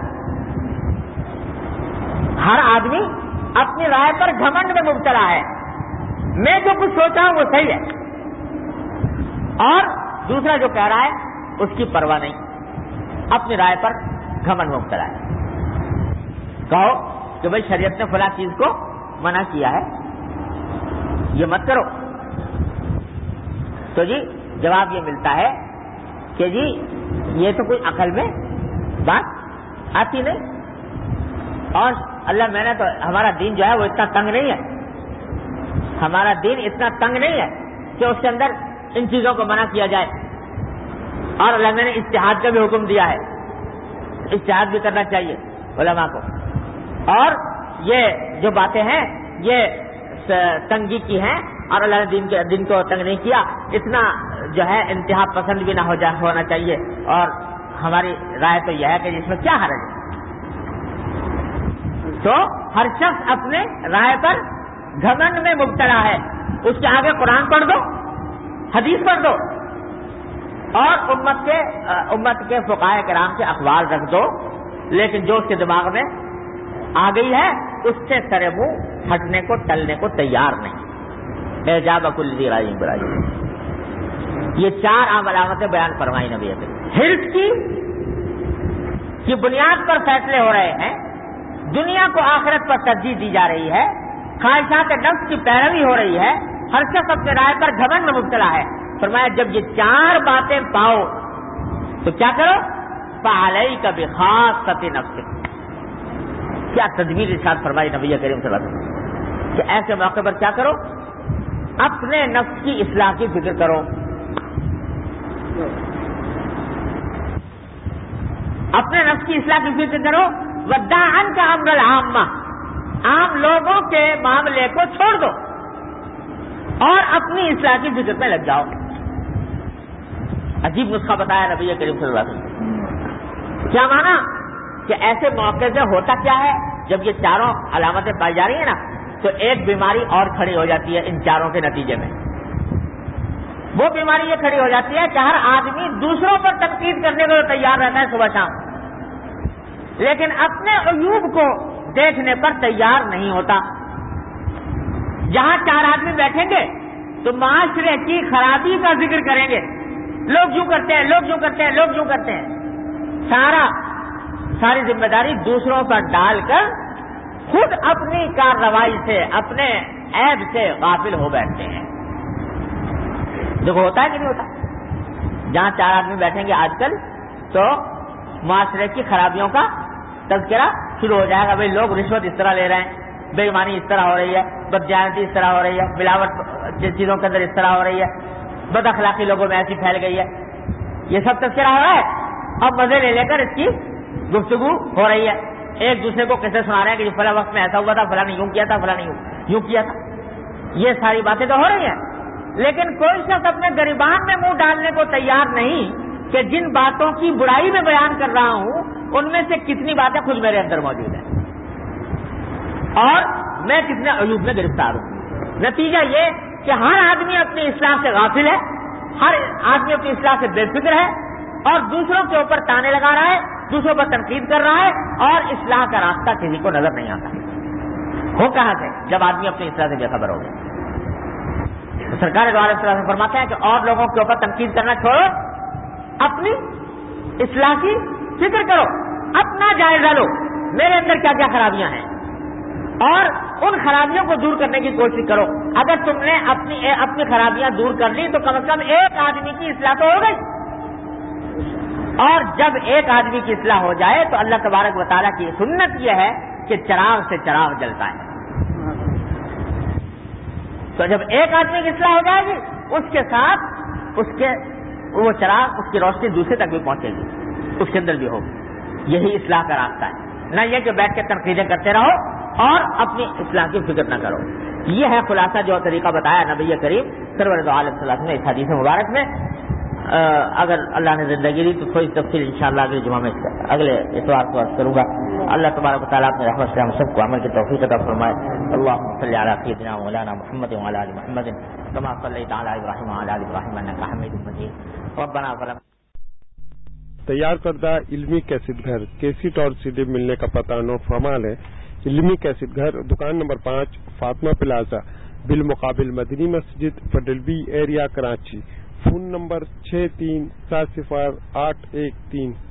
ہر آدمی اپنی رائے پر گھمنڈ میں مبتلا ہے. میں جو کچھ سوچا ہوں وہ صحیح ہے، اور دوسرا جو کہہ رہا ہے اس کی پرواہ نہیں، اپنی رائے پر گھمنڈ میں مبتلا ہے. کہو کہ بھائی شریعت نے فلاں چیز کو منع کیا ہے، یہ مت کرو، تو جی جواب یہ ملتا ہے کہ جی یہ تو کوئی عقل میں بات آتی نہیں، اور اللہ میں نے تو ہمارا دین جو ہے وہ اتنا تنگ نہیں ہے، ہمارا دین اتنا تنگ نہیں ہے کہ اس کے اندر ان چیزوں کو منع کیا جائے، اور اللہ میں نے اجتہاد کا بھی حکم دیا ہے، اجتہاد بھی کرنا چاہیے علماء کو. اور یہ جو باتیں ہیں یہ تنگی کی ہیں، اور اللہ نے دین کو تنگ نہیں کیا، اتنا جو ہے انتہا پسند بھی نہ ہونا چاہیے، اور ہماری رائے تو یہ ہے کہ اس میں کیا حرج ہے. تو ہر شخص اپنے رائے پر گھمنڈ میں مبتلا ہے. اس کے آگے قرآن پڑھ دو، حدیث پڑھ دو، اور امت کے فقہاء کرام کے اقوال رکھ دو، لیکن جو اس کے دماغ میں آ گئی ہے اس سے سرے منہ ہٹنے کو ٹلنے کو تیار نہیں. اعجاب کل ذی رأی برأی، یہ 4 عام علامتیں بیان فرمائی نبی کریم. حرص کی بنیاد پر فیصلے ہو رہے ہیں، دنیا کو آخرت پر ترجیح دی جا رہی ہے، خواہشات نفس کی پیروی ہو رہی ہے، ہر شخص اپنے رائے پر گھمنڈ میں مبتلا ہے. فرمایا جب یہ 4 باتیں پاؤ تو کیا کرو؟ فعلیک بخاصۃ نفسک. کیا تدبیر ارشاد فرمائی نبی کریم صلی اللہ علیہ وسلم کہ ایسے موقع پر کیا کرو؟ اپنے نفس کی اصلاح کی فکر کرو، اپنے نفس کی اصلاح کی فکر کرو. ودع عنک امر العامہ، عام لوگوں کے معاملے کو چھوڑ دو اور اپنی اصلاح کی فکر میں لگ جاؤ. عجیب نسخہ بتایا نبی کریم صلی اللہ علیہ وسلم. کیا مانا کہ ایسے موقع سے ہوتا کیا ہے جب یہ 4 علامتیں پائی جا رہی ہیں نا، تو ایک بیماری اور کھڑی ہو جاتی ہے ان 4 کے نتیجے میں. وہ بیماری یہ کھڑی ہو جاتی ہے کہ ہر آدمی دوسروں پر تنقید کرنے کو تیار رہتا ہے صبح شام، لیکن اپنے عیوب کو دیکھنے پر تیار نہیں ہوتا. جہاں 4 آدمی بیٹھیں گے تو معاشرے کی خرابی کا ذکر کریں گے، لوگ یوں کرتے ہیں، لوگ یوں کرتے ہیں، لوگ یوں کرتے ہیں. ساری ذمہ داری دوسروں پر ڈال کر خود اپنی کارروائی سے، اپنے عیب سے غافل ہو بیٹھتے ہیں. دیکھو ہوتا ہے کہ نہیں ہوتا؟ جہاں 4 آدمی بیٹھیں گے آج کل تو معاشرے کی خرابیوں کا تذکرہ شروع ہو جائے گا. بھائی لوگ رشوت اس طرح لے رہے ہیں، بے ایمانی اس طرح ہو رہی ہے، بددیانتی اس طرح ہو رہی ہے، ملاوٹ چیزوں کے اندر اس طرح ہو رہی ہے، بد اخلاقی لوگوں میں ایسی پھیل گئی ہے. یہ سب تذکرہ ہو رہا ہے، اب مزے لے کر اس کی گفتگو ہو رہی ہے. ایک دوسرے کو کیسے سنا رہے ہیں کہ فلاں وقت میں ایسا ہوا تھا، فلاں نے یوں کیا تھا، فلاں نے یوں کیا تھا. یہ ساری باتیں تو ہو رہی ہیں، لیکن کوئی شخص اپنے گریبان میں منہ ڈالنے کو تیار نہیں کہ جن باتوں کی برائی میں بیان کر رہا ہوں ان میں سے کتنی باتیں خود میرے اندر موجود ہیں اور میں کتنے عیوب میں گرفتار ہوں. نتیجہ یہ کہ ہر آدمی اپنی اصلاح سے غافل ہے، ہر آدمی اپنی اصلاح سے بے فکر ہے، اور دوسروں کے اوپر تانے لگا رہا ہے، دوسروں پر تنقید کر رہا ہے، اور اصلاح کا راستہ کسی کو نظر نہیں آتا. ہو کہاں سے جب آدمی اپنی اصلاح سے بے خبر ہو گیا؟ سرکار دو علیہ وسلم فرماتے ہیں کہ اور لوگوں کے اوپر تنقید کرنا چھوڑو، اپنی اصلاح کی فکر کرو، اپنا جائزہ لو میرے اندر کیا کیا خرابیاں ہیں، اور ان خرابیوں کو دور کرنے کی کوشش کرو. اگر تم نے اپنی خرابیاں دور کر لی تو کم از کم ایک آدمی کی اصلاح تو ہو گئی. اور جب ایک آدمی کی اصلاح ہو جائے تو اللہ تبارک و تعالیٰ کی سنت یہ ہے کہ چراغ سے چراغ جلتا ہے. تو جب ایک آدمی کی اصلاح ہو جائے گی اس کے ساتھ وہ چراغ، اس کی روشنی دوسرے تک بھی پہنچے گی، اس کے اندر بھی ہوگی. یہی اصلاح کا راستہ ہے، نہ یہ کہ بیٹھ کے تنقیدیں کرتے رہو اور اپنی اصلاح کی فکر نہ کرو. یہ ہے خلاصہ جو طریقہ بتایا نبی کریم سرور دو عالم صلی اللہ علیہ وسلم نے اس حدیث مبارک میں. اگر اللہ نے زندگی دی تو تھوڑی تفصیل انشاءاللہ اگلے جمعہ میں اگلے اتوار کو عرض کروں گا. اللہ تبارک و تعالیٰ اپنے رحمت سے ہم سب کو عمل کی توفیق عطا فرمائے. اللهم صل علی سیدنا مولانا محمد وعلی آل محمد كما صلیت علی ابراہیم وعلی آل ابراہیم انک حمید مجید. ربنا ظلمنا. تیار کردہ علمی کیسٹ گھر کیسٹ اور CD ملنے کا پتہ نوٹ فرما لیں. علمی کیسٹ گھر دکان نمبر 5 فاطمہ پلازا بالمقابل مدنی مسجد پٹیل B area Karachi. Phone number 63708113.